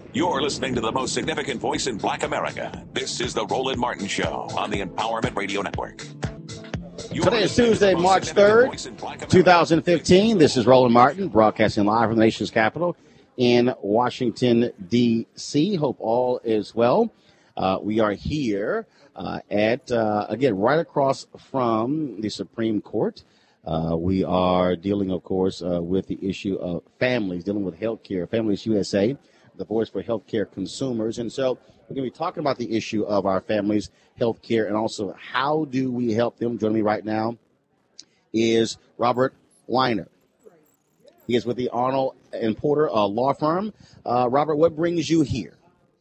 You're listening to the most significant voice in Black America. This is the Roland Martin Show on the Empowerment Radio Network. Today is Tuesday, March 3rd, 2015. This is Roland Martin, broadcasting live from the nation's capital in Washington, D.C. Hope all is well. We are here again, right across from the Supreme Court. We are dealing, of course, with the issue of families, dealing with health care. Families USA, the voice for healthcare consumers. And so we're going to be talking about the issue of our families' health care and also how do we help them. Joining me right now is Robert Weiner. He is with the Arnold and Porter law firm. Robert, what brings you here?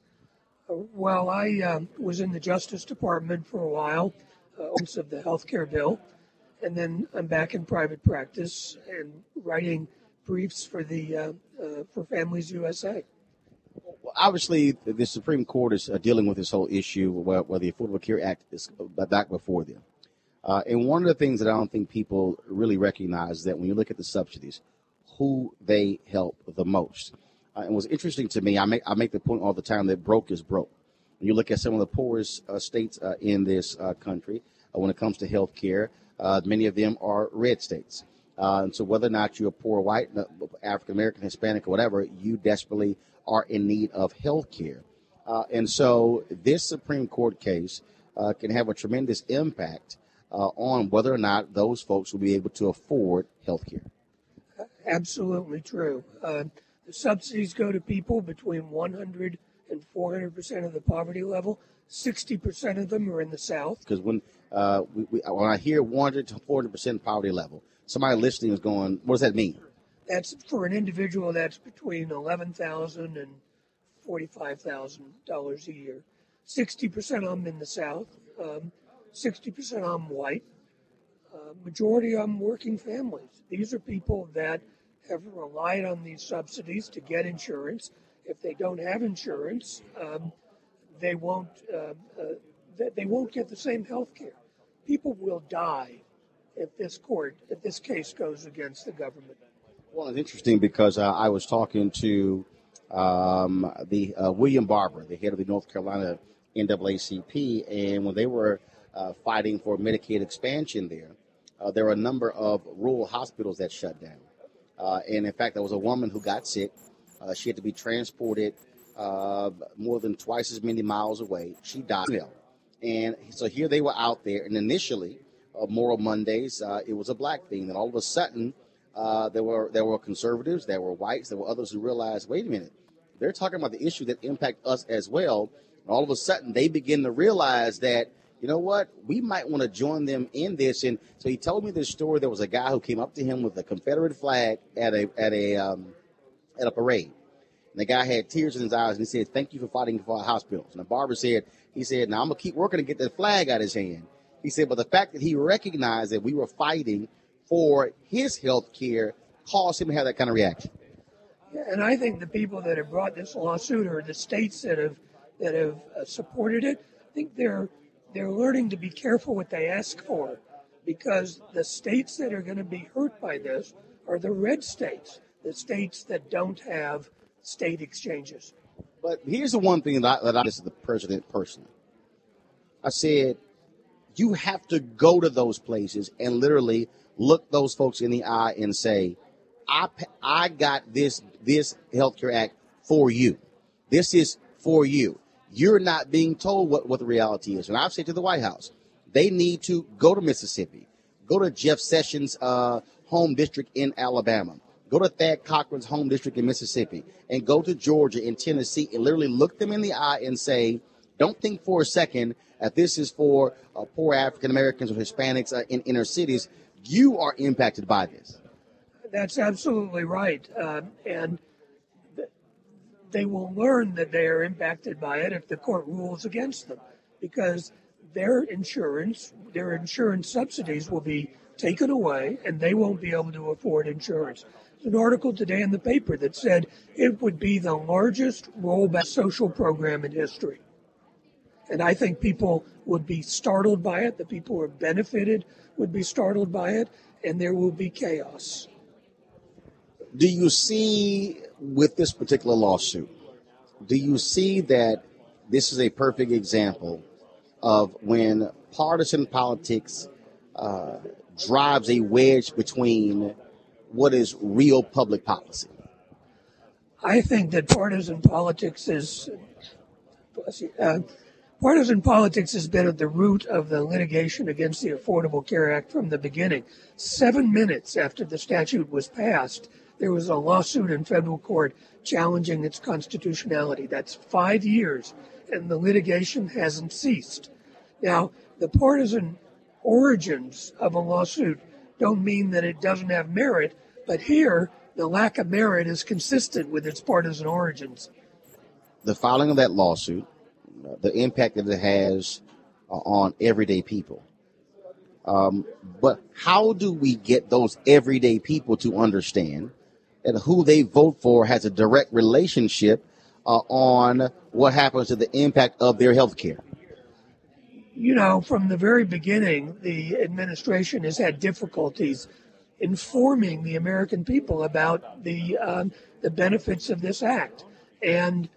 Well, I was in the Justice Department for a while, of the health care bill, and then I'm back in private practice and writing briefs for for Families USA. Well, obviously, the Supreme Court is dealing with this whole issue where the Affordable Care Act is back before them. And one of the things that I don't think people really recognize is that when you look at the subsidies, who they help the most. And what's interesting to me, I make the point all the time that broke is broke. When you look at some of the poorest states in this country, when it comes to health care, many of them are red states. And so whether or not you're poor, white, African-American, Hispanic, or whatever, you desperately are in need of health care. And so this Supreme Court case can have a tremendous impact on whether or not those folks will be able to afford health care. Absolutely true. The subsidies go to people between 100 and 400% of the poverty level. 60% of them are in the South. Because when I hear 100 to 400% poverty level, somebody listening is going, what does that mean? That's for an individual. That's between $11,000 and $45,000 a year. 60% of them in the South. 60% of them white. Majority of them working families. These are people that have relied on these subsidies to get insurance. If they don't have insurance, they won't get the same health care. People will die if this case goes against the government. Well, it's interesting because I was talking to William Barber, the head of the North Carolina NAACP, and when they were fighting for Medicaid expansion there were a number of rural hospitals that shut down. And in fact, there was a woman who got sick. She had to be transported more than twice as many miles away. She died. And so here they were out there. And initially, Moral Mondays, it was a black thing. And all of a sudden, there were conservatives, there were whites, there were others who realized, wait a minute, they're talking about the issue that impact us as well. And all of a sudden, they begin to realize that, you know what, we might want to join them in this. And so he told me this story. There was a guy who came up to him with a Confederate flag at a parade. And the guy had tears in his eyes, and he said, thank you for fighting for our hospitals. And the barber said, now I'm going to keep working to get that flag out of his hand. He said, but the fact that he recognized that we were fighting for his health care caused him to have that kind of reaction. Yeah, and I think the people that have brought this lawsuit or the states that have supported it, I think they're learning to be careful what they ask for, because the states that are going to be hurt by this are the red states, the states that don't have state exchanges. But here's the one thing that I said to the president personally. I said, you have to go to those places and literally look those folks in the eye and say, I got this Healthcare Act for you. This is for you. You're not being told what the reality is. And I've said to the White House, they need to go to Mississippi, go to Jeff Sessions' home district in Alabama, go to Thad Cochran's home district in Mississippi, and go to Georgia and Tennessee and literally look them in the eye and say, don't think for a second that this is for poor African Americans or Hispanics in inner cities. You are impacted by this. That's absolutely right. And they will learn that they are impacted by it if the court rules against them, because their insurance subsidies will be taken away and they won't be able to afford insurance. There's an article today in the paper that said it would be the largest rollback social program in history. And I think people would be startled by it. The people who are benefited would be startled by it, and there will be chaos. Do you see with this particular lawsuit do you see that this is a perfect example of when partisan politics drives a wedge between what is real public policy? I think that partisan politics has been at the root of the litigation against the Affordable Care Act from the beginning. 7 minutes after the statute was passed, there was a lawsuit in federal court challenging its constitutionality. That's 5 years, and the litigation hasn't ceased. Now, the partisan origins of a lawsuit don't mean that it doesn't have merit, but here, the lack of merit is consistent with its partisan origins. The filing of that lawsuit, the impact that it has on everyday people. But how do we get those everyday people to understand that who they vote for has a direct relationship on what happens to the impact of their health care? You know, from the very beginning, the administration has had difficulties informing the American people about the benefits of this act. And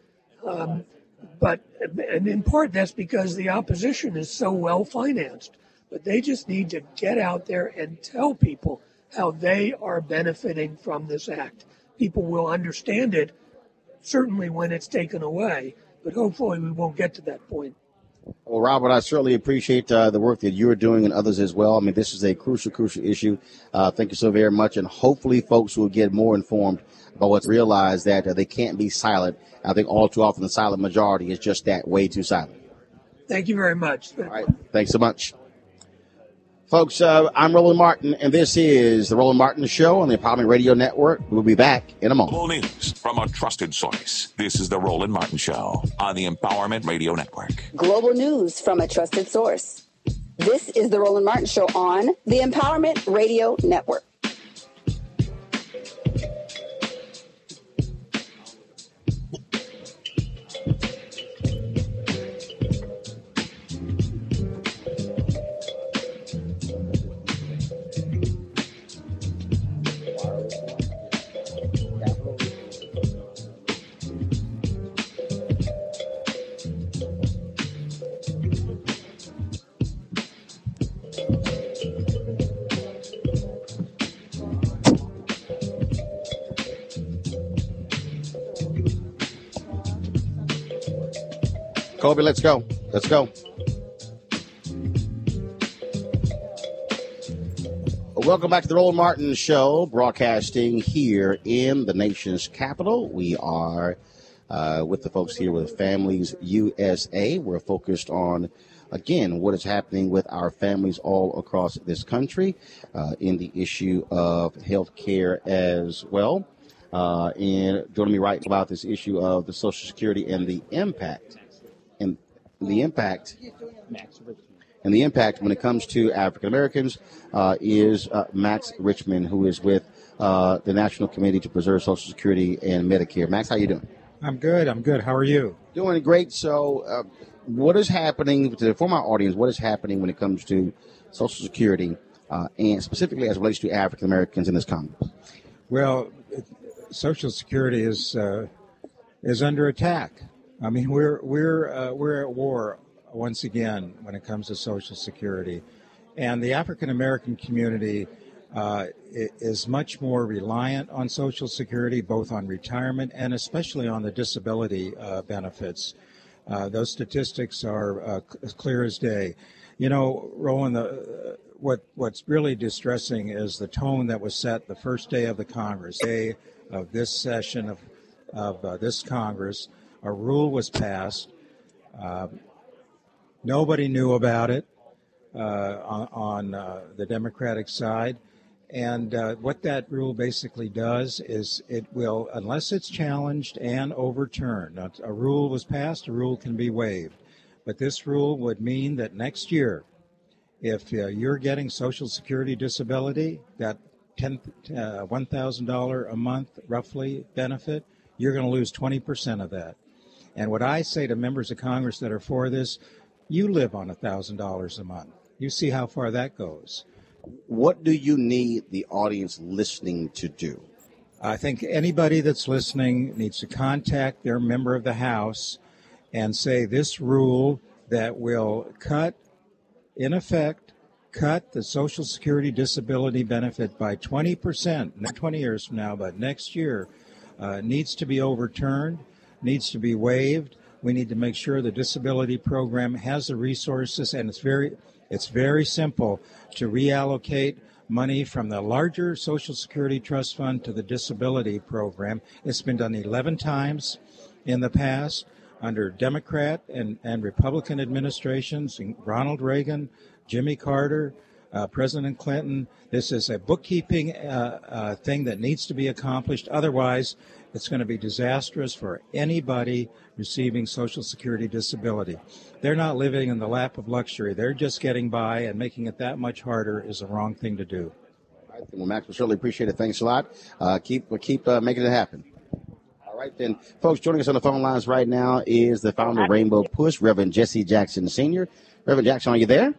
in part, that's because the opposition is so well financed. But they just need to get out there and tell people how they are benefiting from this act. People will understand it, certainly when it's taken away, but hopefully we won't get to that point. Well, Robert, I certainly appreciate the work that you're doing and others as well. I mean, this is a crucial issue. Thank you so very much. And hopefully folks will get more informed about what's realized that they can't be silent. I think all too often the silent majority is just that, way too silent. Thank you very much. All right. Thanks so much. Folks, I'm Roland Martin, and this is the Roland Martin Show on the Empowerment Radio Network. We'll be back in a moment. Global news from a trusted source. This is the Roland Martin Show on the Empowerment Radio Network. Global news from a trusted source. This is the Roland Martin Show on the Empowerment Radio Network. Kobe, let's go. Let's go. Welcome back to the Roland Martin Show, broadcasting here in the nation's capital. We are with the folks here with Families USA. We're focused on, again, what is happening with our families all across this country in the issue of health care as well. And joining me right about this issue of the Social Security and the impact. And the impact when it comes to African Americans is Max Richmond, who is with the National Committee to Preserve Social Security and Medicare. Max, how you doing? I'm good. How are you? Doing great. So what is happening, for my audience, what is happening when it comes to Social Security and specifically as it relates to African Americans in this Congress? Well, Social Security is under attack. I mean, we're at war once again when it comes to Social Security, and the African American community is much more reliant on Social Security, both on retirement and especially on the disability benefits. Those statistics are as clear as day. You know, Roland, what's really distressing is the tone that was set the first day of the Congress, day of this session of this Congress. A rule was passed. Nobody knew about it on the Democratic side. And what that rule basically does is it will, unless it's challenged and overturned, a rule was passed, a rule can be waived. But this rule would mean that next year, if you're getting Social Security disability, that $1,000 a month roughly benefit, you're going to lose 20% of that. And what I say to members of Congress that are for this, you live on $1,000 a month. You see how far that goes. What do you need the audience listening to do? I think anybody that's listening needs to contact their member of the House and say this rule that will in effect, cut the Social Security disability benefit by 20%, not 20 years from now, but next year, needs to be overturned, needs to be waived. We need to make sure the disability program has the resources, and it's very simple to reallocate money from the larger Social Security Trust Fund to the disability program. It's been done 11 times in the past under Democrat and Republican administrations, Ronald Reagan, Jimmy Carter, President Clinton. This is a bookkeeping thing that needs to be accomplished. Otherwise, it's going to be disastrous for anybody receiving Social Security disability. They're not living in the lap of luxury. They're just getting by, and making it that much harder is the wrong thing to do. All right, well, Max, we certainly appreciate it. Thanks a lot. Keep making it happen. All right, then, folks, joining us on the phone lines right now is the founder of Rainbow Push, Reverend Jesse Jackson Sr. Reverend Jackson, are you there?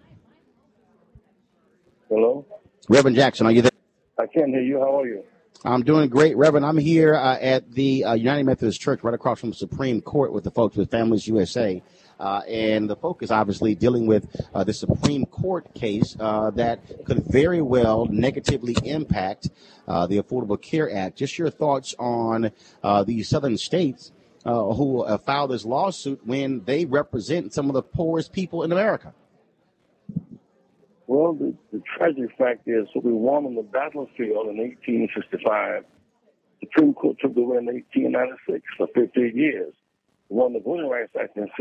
Hello? Reverend Jackson, are you there? I can't hear you. How are you? I'm doing great, Reverend. I'm here at the United Methodist Church right across from the Supreme Court with the folks with Families USA. And the focus, obviously, dealing with the Supreme Court case that could very well negatively impact the Affordable Care Act. Just your thoughts on the southern states who filed this lawsuit when they represent some of the poorest people in America. Well, the tragic fact is, so we won on the battlefield in 1865. The Supreme Court took the win in 1896 for 15 years. We won the Voting Rights Act in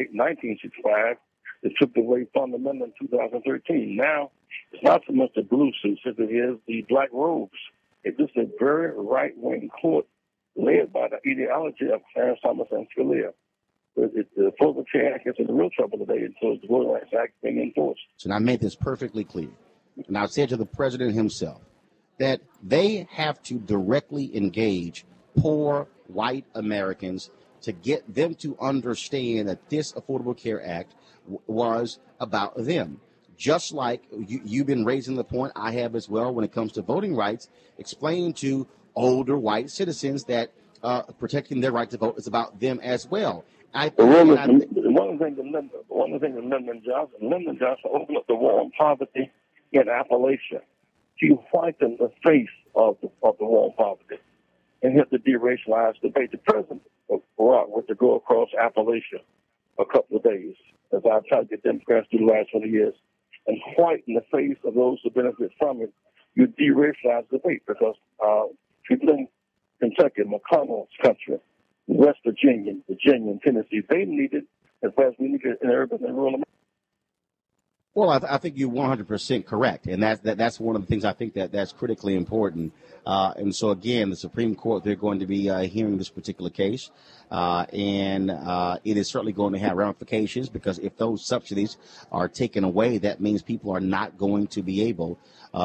1965. It took the way fundamental in 2013. Now, it's not so much the blue suits as it is the black robes. It's just a very right-wing court led by the ideology of Clarence Thomas and Scalia. The Affordable Care Act is in real trouble today, and so is the Voting Rights Act being enforced. So I made this perfectly clear. And I said to the president himself that they have to directly engage poor white Americans to get them to understand that this Affordable Care Act was about them. Just like you've been raising the point, I have as well, when it comes to voting rights, explaining to older white citizens that protecting their right to vote is about them as well. One of the things that Lyndon Johnson opened up the war on poverty in Appalachia. He whitened the face of the war on poverty and hit the deracialized debate. The president of Barack went to go across Appalachia a couple of days, as I've tried to get Democrats through the last 20 years, and whiten the face of those who benefit from it. You deracialize the debate because people in Kentucky, McConnell's country, West Virginia, Tennessee, they need it as fast as we need it in urban and rural America. Well, I think you're 100% correct, and that's one of the things I think that's critically important. And so, again, the Supreme Court, they're going to be hearing this particular case, and it is certainly going to have ramifications because if those subsidies are taken away, that means people are not going to be able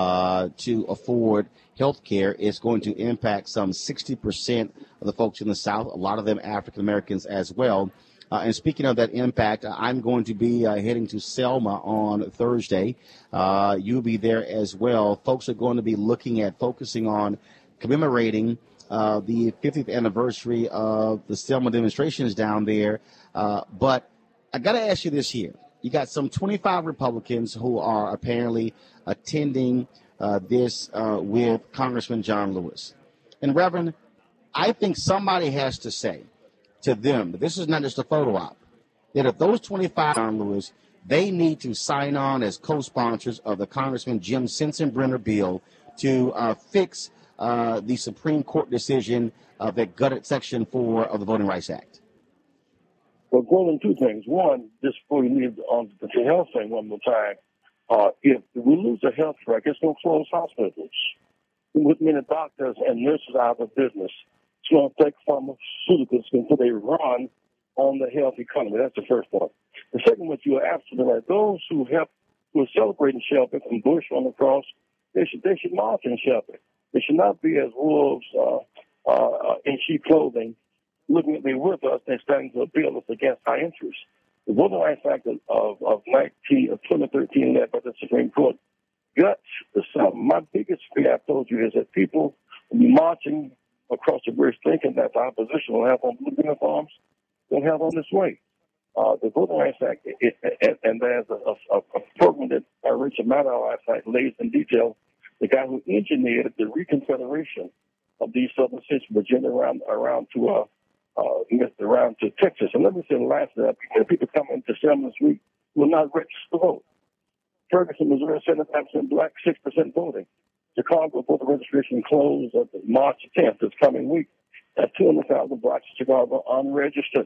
to afford health care. It's going to impact some 60% of the folks in the South, a lot of them African Americans as well. And speaking of that impact, I'm going to be heading to Selma on Thursday. You'll be there as well. Folks are going to be focusing on commemorating the 50th anniversary of the Selma demonstrations down there. But I got to ask you this here. You got some 25 Republicans who are apparently attending this with Congressman John Lewis. And, Reverend, I think somebody has to say to them, but this is not just a photo op, that if those 25 John Lewis, they need to sign on as co-sponsors of the Congressman Jim Sensenbrenner bill to fix the Supreme Court decision that gutted Section 4 of the Voting Rights Act. Well, Gordon, two things. One, just before you leave on the health thing one more time, if we lose the health track, it's going to close hospitals. With many doctors and nurses out of business, it's going to take pharmaceuticals until they run on the health economy. That's the first point. The second one, you are absolutely right. Those who are celebrating Shelby and Bush on the cross, they should march in Shelby. They should not be as wolves in sheep clothing, looking at me with us and standing to a bill that's against our interests. The Voting Rights Act of 2013, led by the Supreme Court, guts the South. My biggest fear, I've told you, is that people will be marching across the bridge thinking that the opposition will have on blue uniforms, they'll have on this way. The Voting Rights Act, and there's a program that Rachel Maddow last night lays in detail, the guy who engineered the reconfederation of these southern states, Virginia around to Texas. And let me say lastly, people coming to Selma this week will not register to vote. Ferguson, Missouri, 75% black, 6% voting. Chicago voter registration closed at March 10th, this coming week. At 200,000 blacks in Chicago unregistered.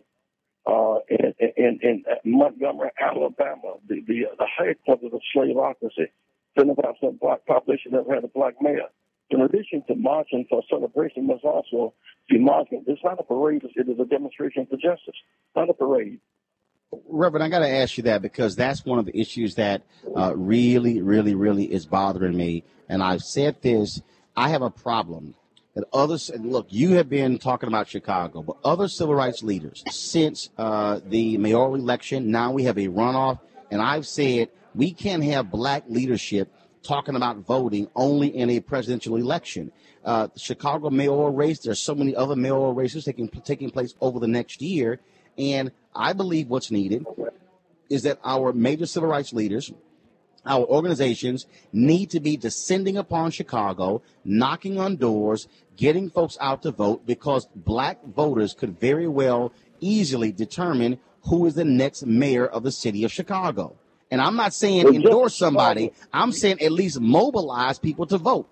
In Montgomery, Alabama, the headquarters of slaveocracy, 75% black population never had a black mayor. In addition to marching for celebration, must also be marching. It's not a parade, it is a demonstration for justice, not a parade. Reverend, I got to ask you that because that's one of the issues that really is bothering me. And I've said this, I have a problem that others, and look, you have been talking about Chicago, but other civil rights leaders since the mayoral election, now we have a runoff, and I've said we can't have black leadership talking about voting only in a presidential election. The Chicago mayoral race, there's so many other mayoral races taking place over the next year, and I believe what's needed is that our major civil rights leaders, our organizations need to be descending upon Chicago, knocking on doors, getting folks out to vote, because black voters could very well easily determine who is the next mayor of the city of Chicago. And I'm not saying endorse somebody. I'm saying at least mobilize people to vote.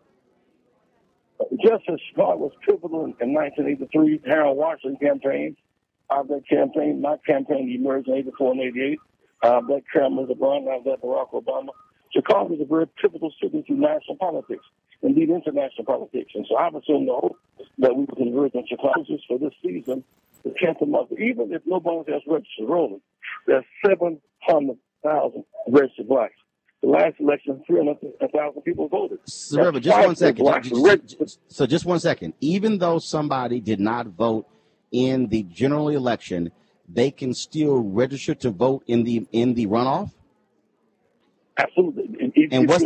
Justice Scott was pivotal in 1983, Harold Washington campaign. That campaign, my campaign emerged in 84 and 88. Black Cameron LeBron, now that Barack Obama. Chicago is a very pivotal city to national politics, indeed international politics. And so I've assumed the hope that we will converge on Chicago just for this season, the 10th of month. Even if nobody else registered rolling, there's 700,000 registered blacks. The last election, 300,000 people voted. So, just 1 second. So just 1 second. Even though somebody did not vote in the general election, they can still register to vote in the runoff? Absolutely. And what's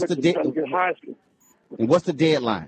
the deadline?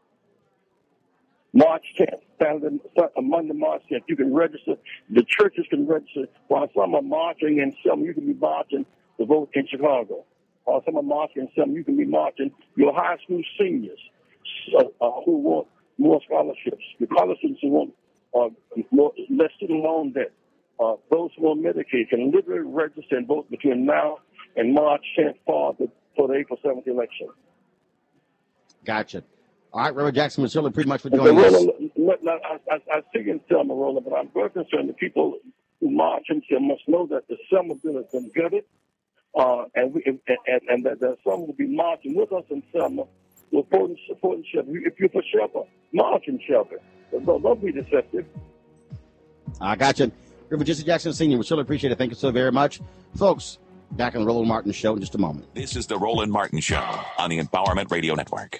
March 10th, Monday, March 10th. You can register. The churches can register. While some are marching in Selma, you can be marching to vote in Chicago. While some are marching in Selma, you can be marching your high school seniors who want more scholarships. Your college students who want less student loan debt. Those who want Medicaid can literally register and vote between now and March 10th for the April 7th election. Gotcha. All right, Reverend Jackson Mazzilli, pretty much for joining us. I see in Selma, Roland, but I'm very concerned that people who march in Selma must know that the Selma bill has been gutted, and that some will be marching with us in Selma, supporting Shelby. If you're for Shelby, march in Shelby. Don't be deceptive. I gotcha. Reverend Jesse Jackson Sr., we surely appreciate it. Thank you so very much. Folks, back on the Roland Martin Show in just a moment. This is the Roland Martin Show on the Empowerment Radio Network.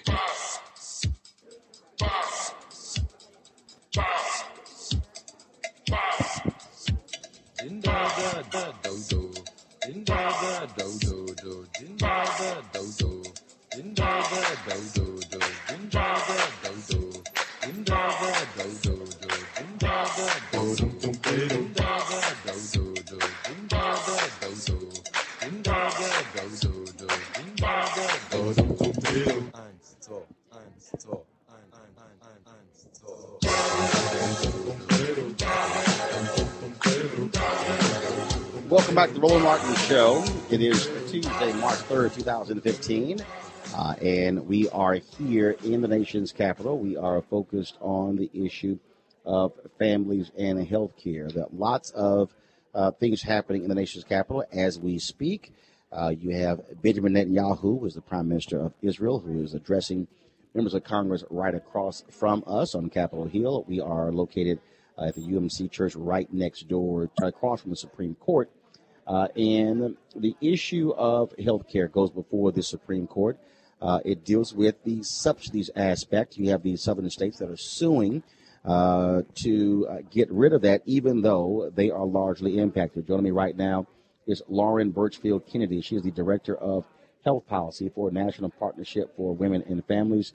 Welcome back to the Roland Martin Show. It is Tuesday, March 3rd, 2015, and we are here in the nation's capital. We are focused on the issue of families and health care. There are lots of things happening in the nation's capital as we speak. You have Benjamin Netanyahu, who is the Prime Minister of Israel, who is addressing members of Congress right across from us on Capitol Hill. We are located at the UMC Church right next door, across from the Supreme Court. And the issue of health care goes before the Supreme Court. It deals with the subsidies aspect. You have these southern states that are suing to get rid of that, even though they are largely impacted. Joining me right now is Lauren Birchfield Kennedy. She is the Director of Health Policy for National Partnership for Women and Families.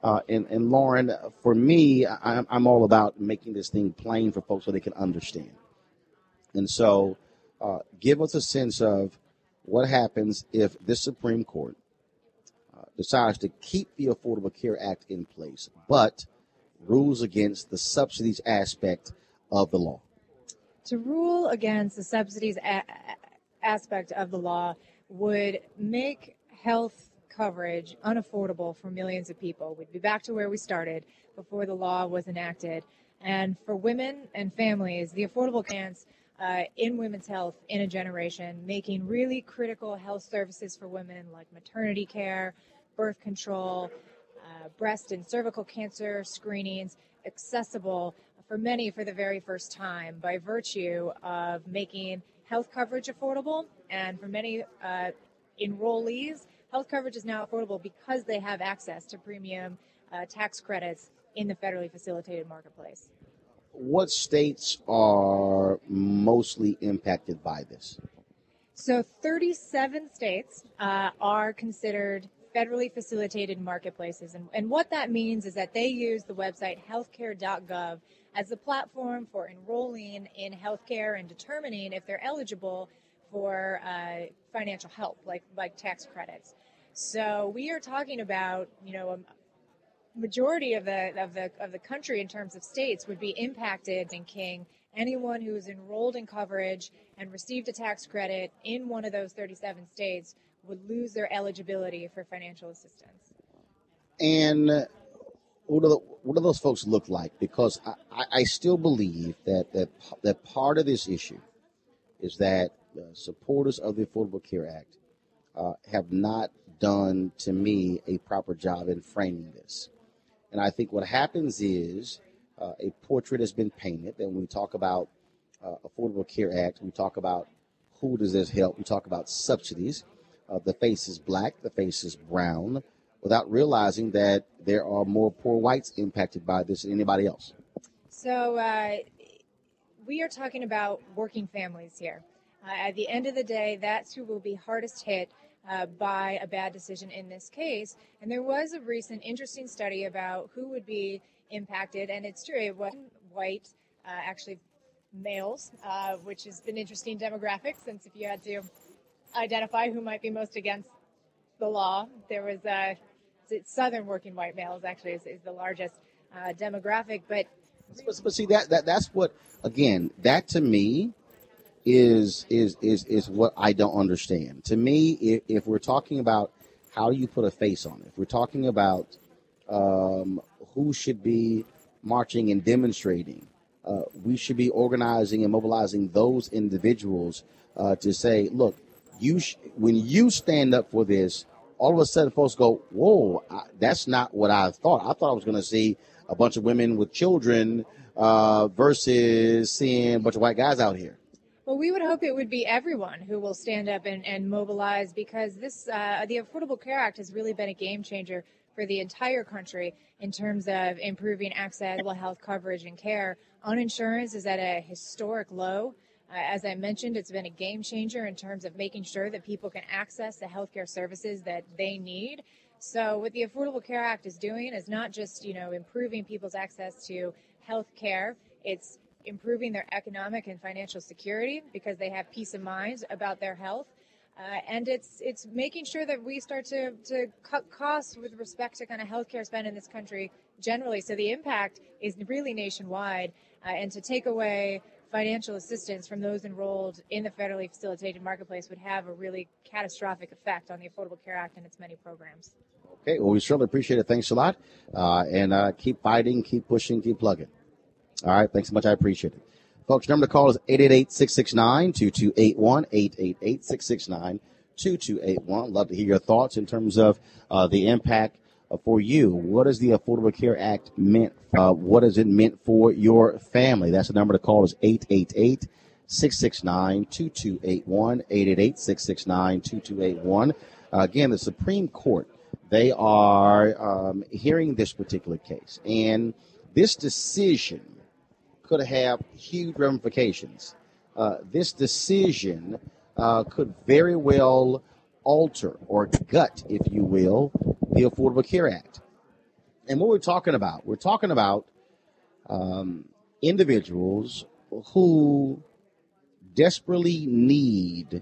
And Lauren, for me, I'm all about making this thing plain for folks so they can understand. And so give us a sense of what happens if the Supreme Court decides to keep the Affordable Care Act in place, but rules against the subsidies aspect of the law. To rule against the subsidies aspect of the law would make health coverage unaffordable for millions of people. We'd be back to where we started before the law was enacted. And for women and families, the affordable plans in women's health in a generation, making really critical health services for women like maternity care, birth control, breast and cervical cancer screenings accessible for many for the very first time by virtue of making health coverage affordable. And for many enrollees, health coverage is now affordable because they have access to premium tax credits in the federally facilitated marketplace. What states are mostly impacted by this? So 37 states are considered federally facilitated marketplaces. And what that means is that they use the website healthcare.gov as the platform for enrolling in healthcare and determining if they're eligible for financial help, like tax credits. So we are talking about, a majority of the country in terms of states would be impacted in King. Anyone who is enrolled in coverage and received a tax credit in one of those 37 states would lose their eligibility for financial assistance. And what do those folks look like? Because I still believe that part of this issue is that the supporters of the Affordable Care Act have not done, to me, a proper job in framing this. And I think what happens is a portrait has been painted. And when we talk about Affordable Care Act, we talk about who does this help, we talk about subsidies. The face is black, the face is brown, without realizing that there are more poor whites impacted by this than anybody else. So we are talking about working families here. At the end of the day, that's who will be hardest hit by a bad decision in this case. And there was a recent interesting study about who would be impacted, and it's true, it wasn't white, actually males, which has been an interesting demographic, since if you had to identify who might be most against the law, there was Southern working white males actually is the largest demographic. But see that's what, again, that to me is what I don't understand. To me, if we're talking about how do you put a face on it, if we're talking about who should be marching and demonstrating, we should be organizing and mobilizing those individuals to say, look, when you stand up for this, all of a sudden folks go, whoa, that's not what I thought. I thought I was going to see a bunch of women with children versus seeing a bunch of white guys out here. Well, we would hope it would be everyone who will stand up and mobilize, because this the Affordable Care Act has really been a game changer for the entire country in terms of improving access to health coverage and care. Uninsurance is at a historic low. As I mentioned, it's been a game changer in terms of making sure that people can access the healthcare services that they need. So what the Affordable Care Act is doing is not just, improving people's access to health care. It's improving their economic and financial security because they have peace of mind about their health. And it's making sure that we start to cut costs with respect to kind of healthcare spend in this country generally. So the impact is really nationwide, and to take away financial assistance from those enrolled in the federally facilitated marketplace would have a really catastrophic effect on the Affordable Care Act and its many programs. Okay, well, we certainly appreciate it. Thanks a lot. And keep fighting, keep pushing, keep plugging. All right, thanks so much. I appreciate it. Folks, number to call is 888-669-2281, 888-669-2281. Love to hear your thoughts in terms of the impact for you. What is the Affordable Care Act meant? What is it meant for your family? That's the number to call is 888-669-2281, 888-669-2281. Again, the Supreme Court, they are hearing this particular case. And this decision could have huge ramifications. This decision could very well alter or gut, if you will, the Affordable Care Act. And what we're talking about individuals who desperately need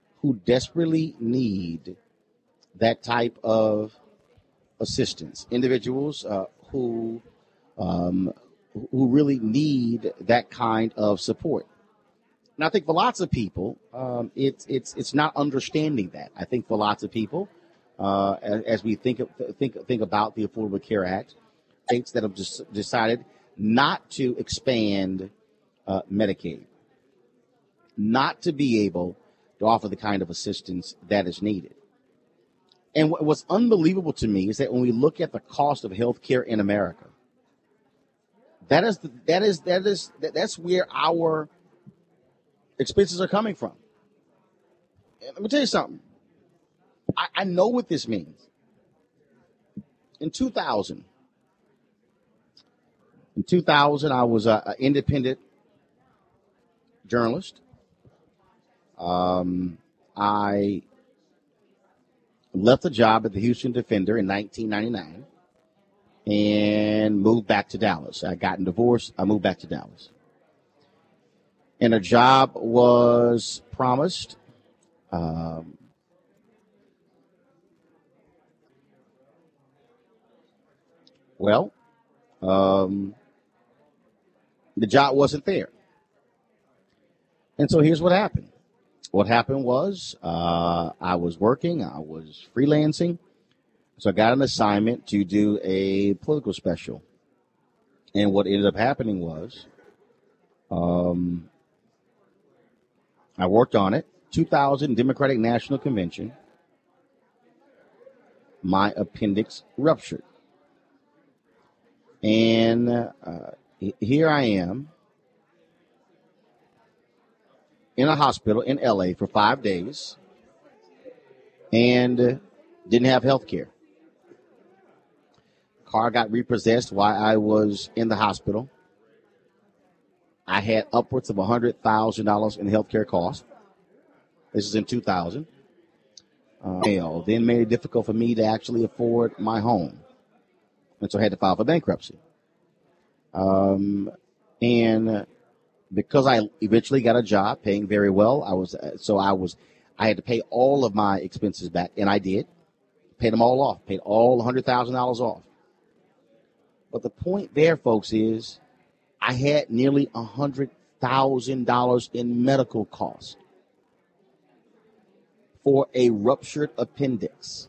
that type of assistance. Individuals who really need that kind of support. And I think for lots of people, it's not understanding that. I think for lots of people, as we think about the Affordable Care Act, states that have just decided not to expand Medicaid, not to be able to offer the kind of assistance that is needed. And what's unbelievable to me is that when we look at the cost of health care in America, that's where our expenses are coming from. And let me tell you something. I know what this means. In 2000, I was an independent journalist. I left the job at the Houston Defender in 1999 and moved back to Dallas. I got divorced. I moved back to Dallas. And a job was promised. The job wasn't there. And so here's what happened. What happened was I was working, I was freelancing, so I got an assignment to do a political special. And what ended up happening was I worked on it, 2000 Democratic National Convention, my appendix ruptured. And here I am in a hospital in LA for 5 days and didn't have health care. Car got repossessed while I was in the hospital. I had upwards of $100,000 in health care costs. This is in 2000. Then made it difficult for me to actually afford my home. And so I had to file for bankruptcy. And because I eventually got a job paying very well, I had to pay all of my expenses back, and I did. Paid them all off. Paid all $100,000 off. But the point there, folks, is I had nearly $100,000 in medical costs for a ruptured appendix.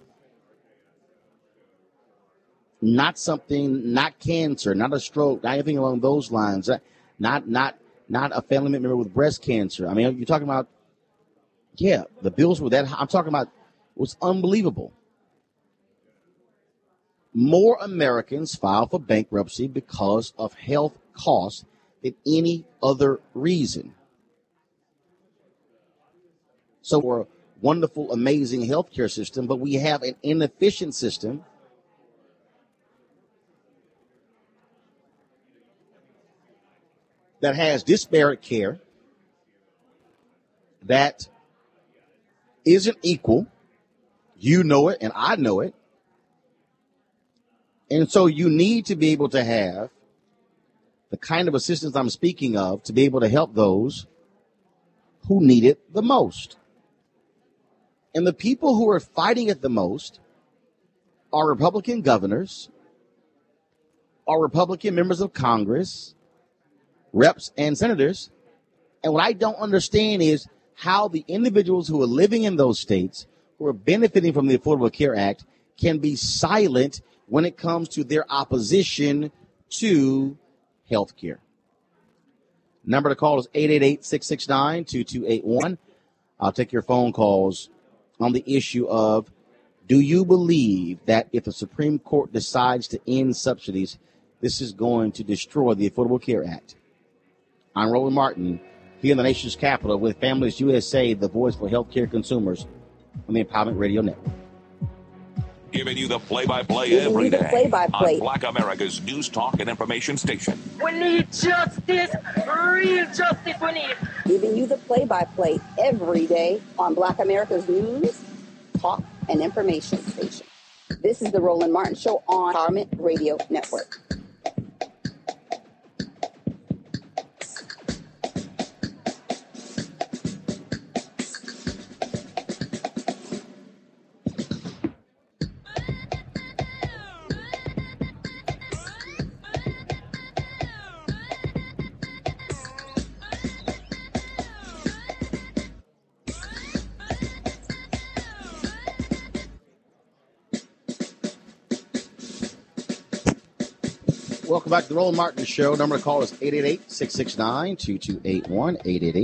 Not cancer, not a stroke, not anything along those lines. Not a family member with breast cancer. I mean, you're talking about, the bills were that. I'm talking about, it was unbelievable. More Americans file for bankruptcy because of health costs than any other reason. So we're a wonderful, amazing healthcare system, but we have an inefficient system that has disparate care, that isn't equal. You know it, and I know it. And so you need to be able to have the kind of assistance I'm speaking of to be able to help those who need it the most. And the people who are fighting it the most are Republican governors, are Republican members of Congress, reps and senators. And what I don't understand is how the individuals who are living in those states who are benefiting from the Affordable Care Act can be silent when it comes to their opposition to health care. Number to call is 888-669-2281. I'll take your phone calls on the issue of, do you believe that if the Supreme Court decides to end subsidies, this is going to destroy the Affordable Care Act? I'm Roland Martin, here in the nation's capital with Families USA, the voice for healthcare consumers on the Empowerment Radio Network. Giving you the play-by-play every day on Black America's News, Talk, and Information Station. We need justice, real justice we need. Giving you the play-by-play every day on Black America's News, Talk, and Information Station. This is the Roland Martin Show on Empowerment Radio Network. Welcome back to the Roland Martin Show. Number to call is 888-669-2281,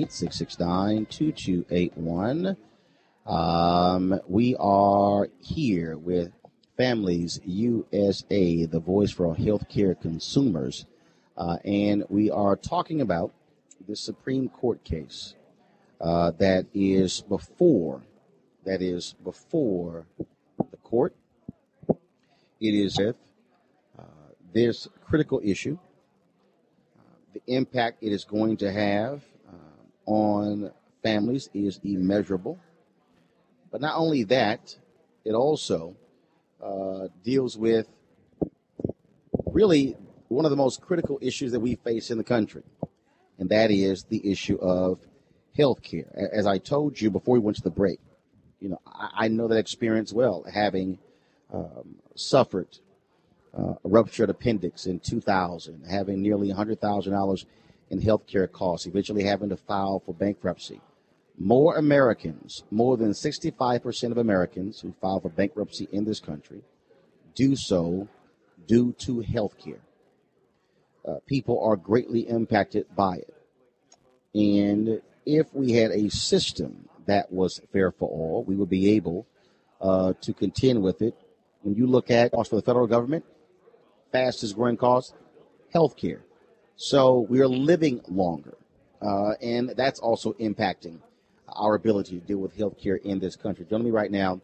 888-669-2281. We are here with Families USA, the voice for healthcare consumers, and we are talking about the Supreme Court case that is before the court. It is with this critical issue, the impact it is going to have on families is immeasurable. But not only that, it also deals with really one of the most critical issues that we face in the country, and that is the issue of health care. As I told you before we went to the break, I know that experience well, having suffered a ruptured appendix in 2000, having nearly $100,000 in health care costs, eventually having to file for bankruptcy. More than 65% of Americans who file for bankruptcy in this country do so due to health care. People are greatly impacted by it. And if we had a system that was fair for all, we would be able to contend with it. When you look at costs for the federal government, fastest growing cost, healthcare. So we are living longer, and that's also impacting our ability to deal with healthcare in this country. Joining me right now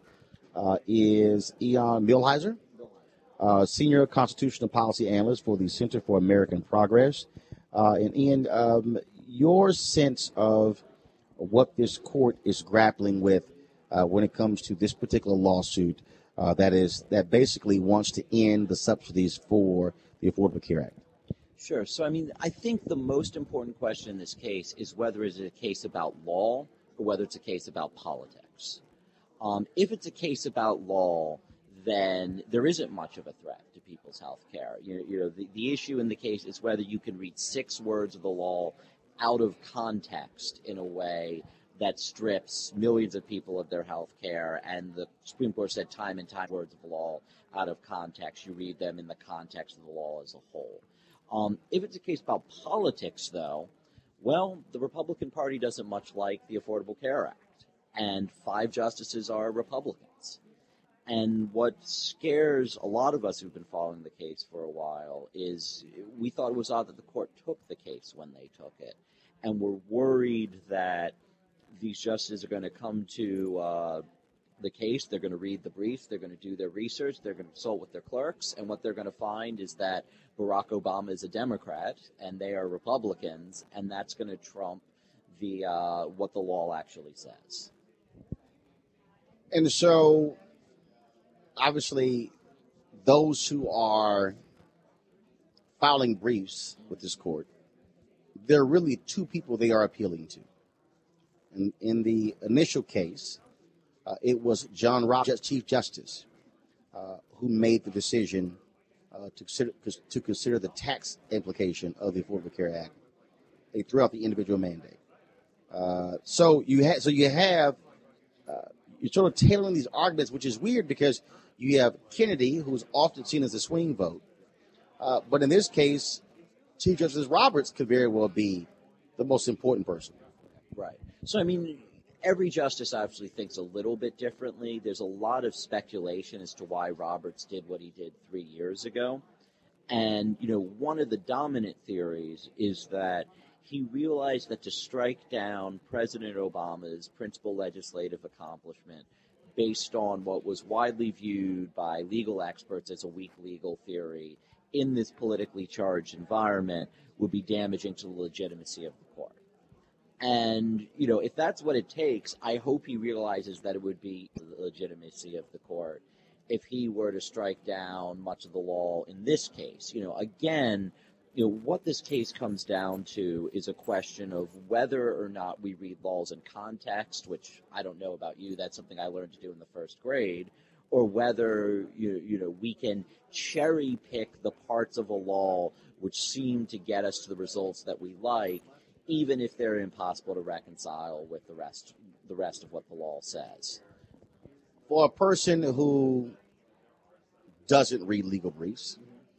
is Ian Millhiser, Senior Constitutional Policy Analyst for the Center for American Progress. And Ian, your sense of what this court is grappling with when it comes to this particular lawsuit that basically wants to end the subsidies for the Affordable Care Act. Sure. So, I think the most important question in this case is whether it's a case about law or whether it's a case about politics. If it's a case about law, then there isn't much of a threat to people's health care. The issue in the case is whether you can read 6 words of the law out of context in a way that strips millions of people of their health care, and the Supreme Court said time and time words of the law out of context. You read them in the context of the law as a whole. If it's a case about politics, though, well, the Republican Party doesn't much like the Affordable Care Act, and 5 justices are Republicans. And what scares a lot of us who've been following the case for a while is we thought it was odd that the court took the case when they took it, and we're worried that these justices are going to come to the case, they're going to read the briefs, they're going to do their research, they're going to consult with their clerks, and what they're going to find is that Barack Obama is a Democrat and they are Republicans, and that's going to trump the what the law actually says. And so, obviously, those who are filing briefs with this court, there are really 2 people they are appealing to. And in the initial case, it was John Roberts, Chief Justice, who made the decision to consider the tax implication of the Affordable Care Act. They threw out the individual mandate. So you're sort of tailoring these arguments, which is weird because you have Kennedy, who is often seen as a swing vote, but in this case, Chief Justice Roberts could very well be the most important person. Right. So, every justice obviously thinks a little bit differently. There's a lot of speculation as to why Roberts did what he did 3 years ago. And, one of the dominant theories is that he realized that to strike down President Obama's principal legislative accomplishment based on what was widely viewed by legal experts as a weak legal theory in this politically charged environment would be damaging to the legitimacy of the court. And, if that's what it takes, I hope he realizes that it would be the legitimacy of the court if he were to strike down much of the law in this case. Again, what this case comes down to is a question of whether or not we read laws in context, which I don't know about you, that's something I learned to do in the first grade, or whether we can cherry pick the parts of a law which seem to get us to the results that we like, even if they're impossible to reconcile with the rest of what the law says. For a person who doesn't read legal briefs,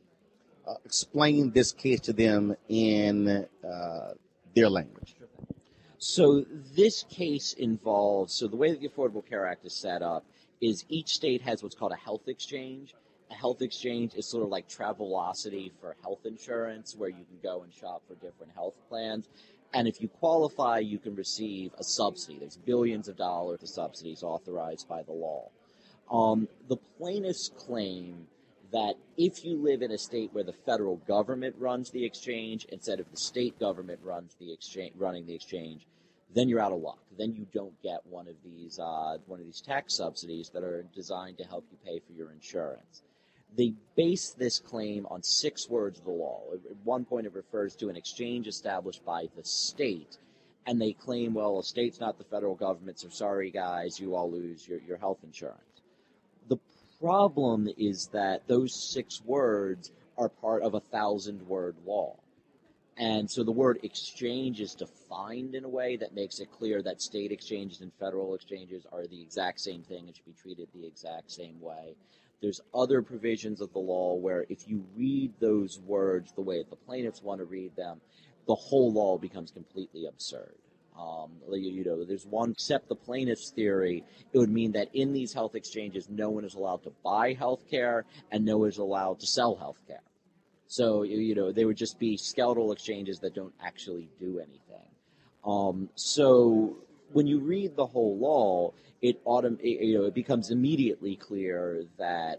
explain this case to them in their language. So this case involves, the way that the Affordable Care Act is set up is each state has what's called a health exchange. A health exchange is sort of like Travelocity for health insurance, where you can go and shop for different health plans. And if you qualify, you can receive a subsidy. There's billions of dollars of subsidies authorized by the law. The plaintiffs claim that if you live in a state where the federal government runs the exchange instead of the state government running the exchange, then you're out of luck. Then you don't get one of these tax subsidies that are designed to help you pay for your insurance. They base this claim on 6 words of the law. At one point, it refers to an exchange established by the state, and they claim, well, a state's not the federal government, so sorry, guys, you all lose your health insurance. The problem is that those 6 words are part of a 1,000-word law. And so the word exchange is defined in a way that makes it clear that state exchanges and federal exchanges are the exact same thing and should be treated the exact same way. There's other provisions of the law where if you read those words the way the plaintiffs want to read them, the whole law becomes completely absurd. There's one, except the plaintiff's theory, it would mean that in these health exchanges, no one is allowed to buy health care and no one is allowed to sell health care. So, they would just be skeletal exchanges that don't actually do anything. So when you read the whole law, it becomes immediately clear that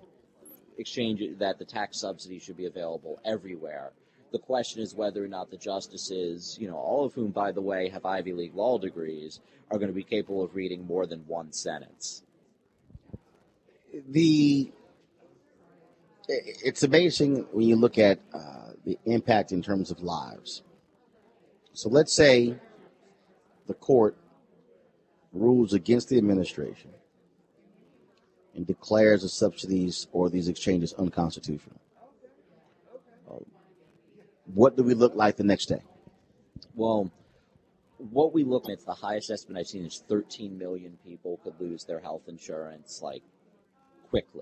the tax subsidy should be available everywhere. The question is whether or not the justices, all of whom, by the way, have Ivy League law degrees, are going to be capable of reading more than one sentence. It's amazing when you look at the impact in terms of lives. So let's say the court rules against the administration and declares the subsidies or these exchanges unconstitutional. What do we look like the next day? Well, what we look at, the highest estimate I've seen is 13 million people could lose their health insurance, quickly.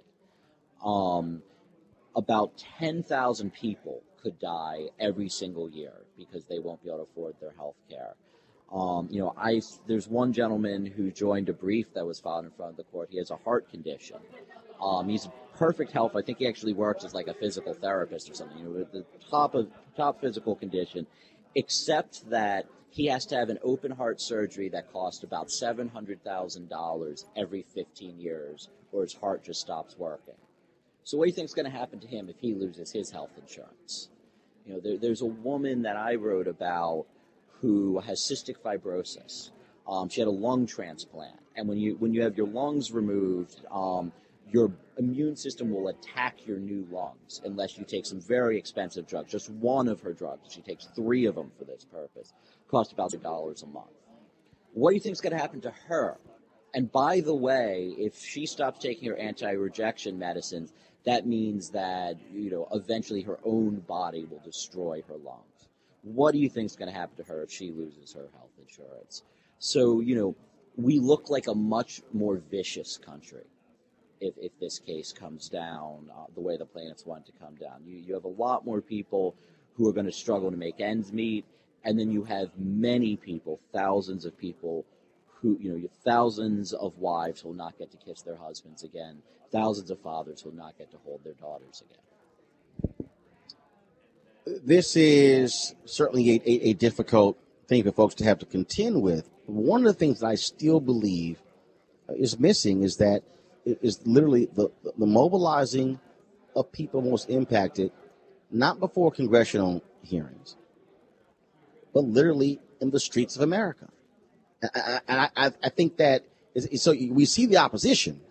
About 10,000 people could die every single year because they won't be able to afford their health care. There's one gentleman who joined a brief that was filed in front of the court. He has a heart condition. He's perfect health. I think he actually works as like a physical therapist or something, with the top physical condition, except that he has to have an open heart surgery that costs about $700,000 every 15 years, or his heart just stops working. So what do you think is going to happen to him if he loses his health insurance? There's a woman that I wrote about who has cystic fibrosis. She had a lung transplant, and when you have your lungs removed, your immune system will attack your new lungs unless you take some very expensive drugs. Just one of her drugs, she takes 3 of them for this purpose, cost about $2 a month. What do you think is going to happen to her? And by the way, if she stops taking her anti-rejection medicines, that means that, eventually her own body will destroy her lungs. What do you think is going to happen to her if she loses her health insurance? So, we look like a much more vicious country if this case comes down the way the plaintiffs want it to come down. You have a lot more people who are going to struggle to make ends meet, and then you have many people, thousands of people, who, thousands of wives who will not get to kiss their husbands again, thousands of fathers who will not get to hold their daughters again. This is certainly a difficult thing for folks to have to contend with. One of the things that I still believe is missing is that it is literally the mobilizing of people most impacted, not before congressional hearings, but literally in the streets of America. And I think that so we see the opposition,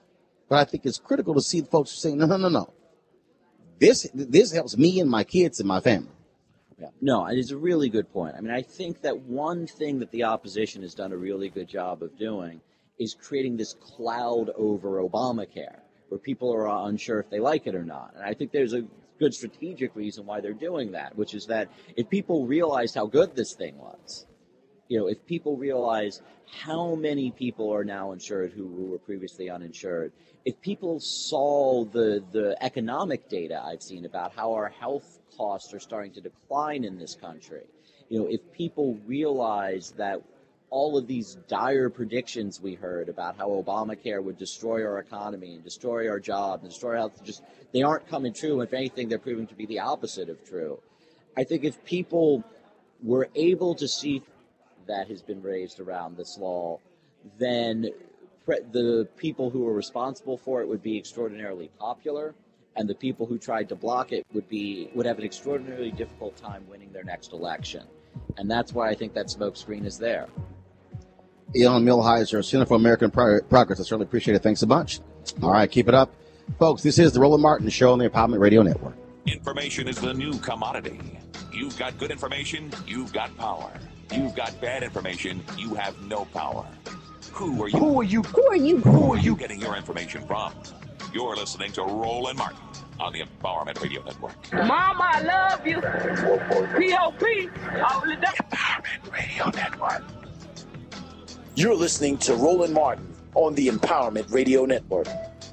But I think it's critical to see the folks saying, no. This helps me and my kids and my family. Yeah. No, it's a really good point. I mean, I think that one thing that the opposition has done a really good job of doing is creating this cloud over Obamacare, where people are unsure if they like it or not. And I think there's a good strategic reason why they're doing that, which is that if people realized how good this thing was, if people realize how many people are now insured who were previously uninsured, if people saw the economic data I've seen about how our health costs are starting to decline in this country, if people realize that all of these dire predictions we heard about how Obamacare would destroy our economy and destroy our jobs and destroy our health, they aren't coming true. If anything, they're proving to be the opposite of true. I think if people were able to see that has been raised around this law, then the people who are responsible for it would be extraordinarily popular, and the people who tried to block it would have an extraordinarily difficult time winning their next election. And that's why I think that smokescreen is there. Elon Millhiser, Center for American Progress. I certainly appreciate it. Thanks so much. All right, keep it up. Folks, this is the Roland Martin Show on the Empowerment Radio Network. Information is the new commodity. You've got good information, you've got power. You've got bad information, you have no power. Who are you? Who are you? Who are you? Who are you getting your information from? You're listening to Roland Martin on the Empowerment Radio Network. Mama, I love you. P.O.P. Empowerment Radio Network. You're listening to Roland Martin on the Empowerment Radio Network.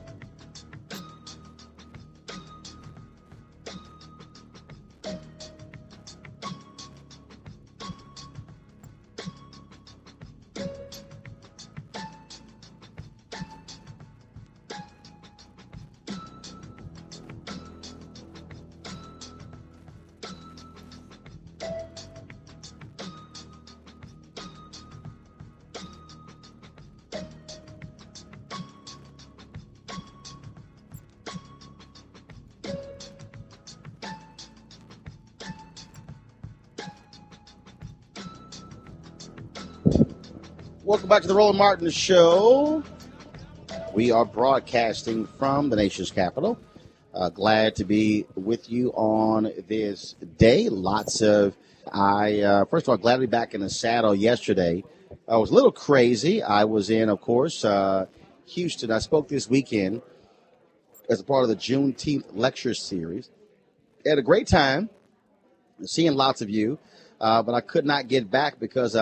Welcome back to the Roland Martin Show. We are broadcasting from the nation's capital. Glad to be with you on this day. First of all, glad to be back in the saddle yesterday. I was a little crazy. I was in, of course, Houston. I spoke this weekend as a part of the Juneteenth lecture series. Had a great time seeing lots of you, but I could not get back because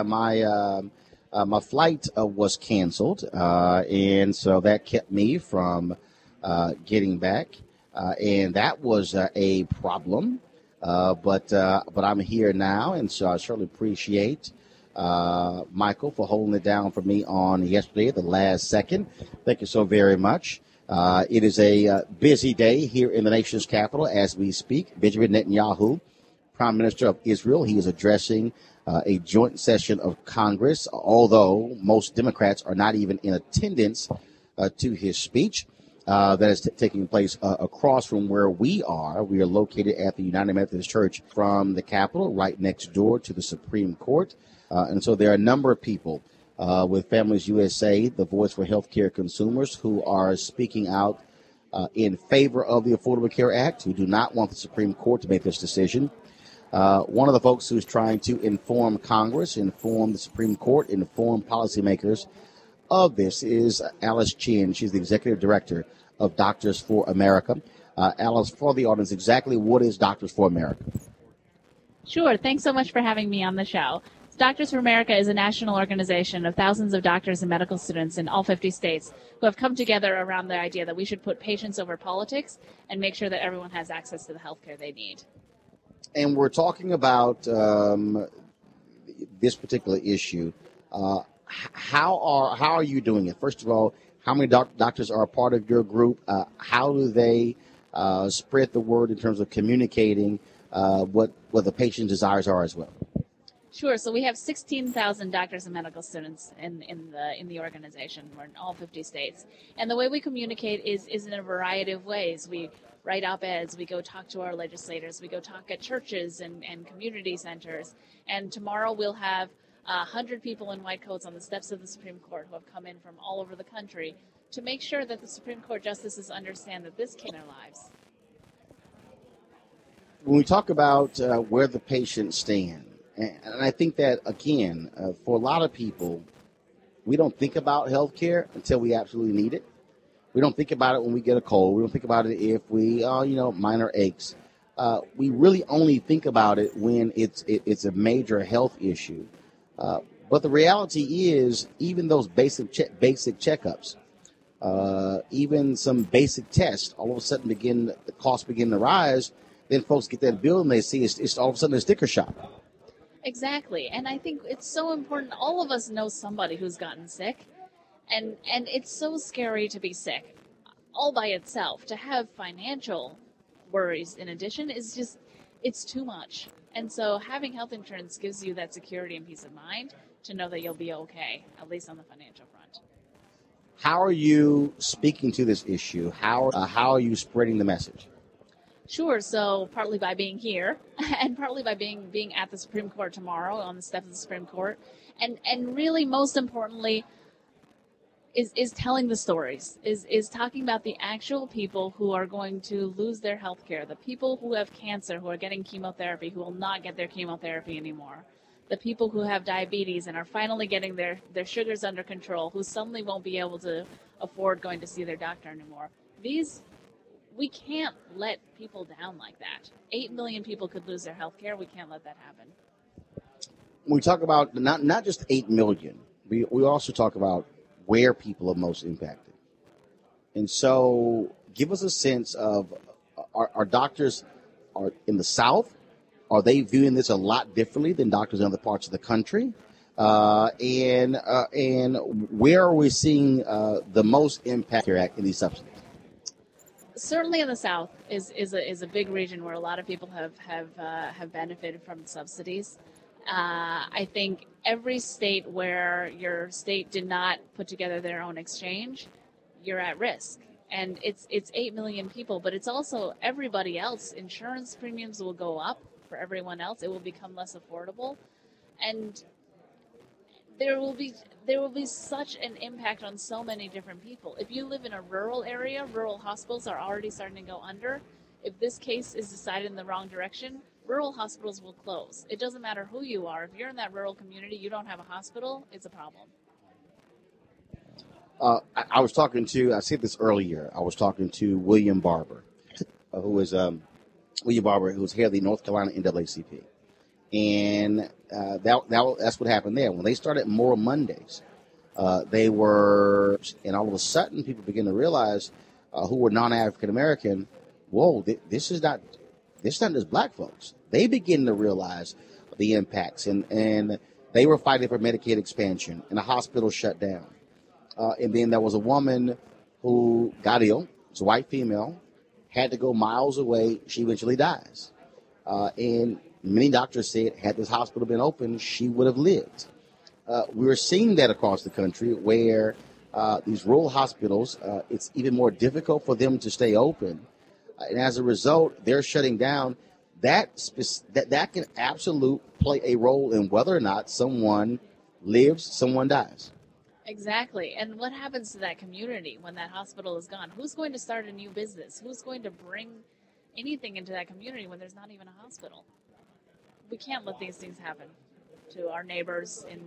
my flight was canceled, and so that kept me from getting back, and that was a problem. But I'm here now, and so I certainly appreciate Michael for holding it down for me on yesterday at the last second. Thank you so very much. It is a busy day here in the nation's capital as we speak. Benjamin Netanyahu, Prime Minister of Israel, he is addressing a joint session of Congress, although most Democrats are not even in attendance to his speech. That is taking place across from where we are. We are located at the United Methodist Church from the Capitol, right next door to the Supreme Court. And so there are a number of people with Families USA, the Voice for Healthcare Consumers, who are speaking out in favor of the Affordable Care Act, who do not want the Supreme Court to make this decision. One of the folks who's trying to inform Congress, inform the Supreme Court, inform policymakers of this is Alice Chin. She's the executive director of Doctors for America. Alice, for the audience, exactly what is Doctors for America? Sure. Thanks so much for having me on the show. Doctors for America is a national organization of thousands of doctors and medical students in all 50 states who have come together around the idea that we should put patients over politics and make sure that everyone has access to the health care they need. And we're talking about this particular issue. How are you doing it? First of all, how many doctors are a part of your group? How do they spread the word in terms of communicating what the patient's desires are as well? Sure. So we have 16,000 doctors and medical students in the organization. We're in all 50 states, and the way we communicate is in a variety of ways. We write op-eds, we go talk to our legislators, we go talk at churches and community centers, and tomorrow we'll have 100 people in white coats on the steps of the Supreme Court who have come in from all over the country to make sure that the Supreme Court justices understand that this can in their lives. When we talk about where the patients stand, and I think that, again, for a lot of people, we don't think about health care until we absolutely need it. We don't think about it when we get a cold. We don't think about it if we, minor aches. We really only think about it when it's a major health issue. But the reality is, even those basic checkups, even some basic tests, all of a sudden the costs begin to rise. Then folks get that bill and they see it's all of a sudden a sticker shock. Exactly. And I think it's so important. All of us know somebody who's gotten sick. And it's so scary to be sick all by itself. To have financial worries in addition is just, it's too much. And so having health insurance gives you that security and peace of mind to know that you'll be okay, at least on the financial front. How are you speaking to this issue? How are you spreading the message? Sure. So partly by being here and partly by being at the Supreme Court tomorrow on the steps of the Supreme Court. And really most importantly is telling the stories, is talking about the actual people who are going to lose their health care, the people who have cancer, who are getting chemotherapy, who will not get their chemotherapy anymore, the people who have diabetes and are finally getting their sugars under control, who suddenly won't be able to afford going to see their doctor anymore. We can't let people down like that. 8 million people could lose their health care. We can't let that happen. We talk about not just 8 million. We also talk about where people are most impacted. And so give us a sense of, our doctors are in the South? Are they viewing this a lot differently than doctors in other parts of the country? And where are we seeing the most impact in these subsidies? Certainly in the South is a big region where a lot of people have benefited from the subsidies. I think every state where your state did not put together their own exchange, you're at risk. And it's 8 million people, but it's also everybody else. Insurance premiums will go up for everyone else. It will become less affordable. And there will be such an impact on so many different people. If you live in a rural area, rural hospitals are already starting to go under. If this case is decided in the wrong direction, rural hospitals will close. It doesn't matter who you are. If you're in that rural community, you don't have a hospital, it's a problem. I was talking to, I said this earlier, I was talking to William Barber, who is head of the North Carolina NAACP. And that's what happened there. When they started Moral Mondays, and all of a sudden people begin to realize who were non-African American, whoa, this is not just black folks. They begin to realize the impacts, and they were fighting for Medicaid expansion, and the hospital shut down. And then there was a woman who got ill. It's a white female, had to go miles away. She eventually dies. And many doctors said, had this hospital been open, she would have lived. We're seeing that across the country where these rural hospitals, it's even more difficult for them to stay open. And as a result, they're shutting down. That can absolutely play a role in whether or not someone lives, someone dies. Exactly. And what happens to that community when that hospital is gone? Who's going to start a new business? Who's going to bring anything into that community when there's not even a hospital? We can't let these things happen to our neighbors in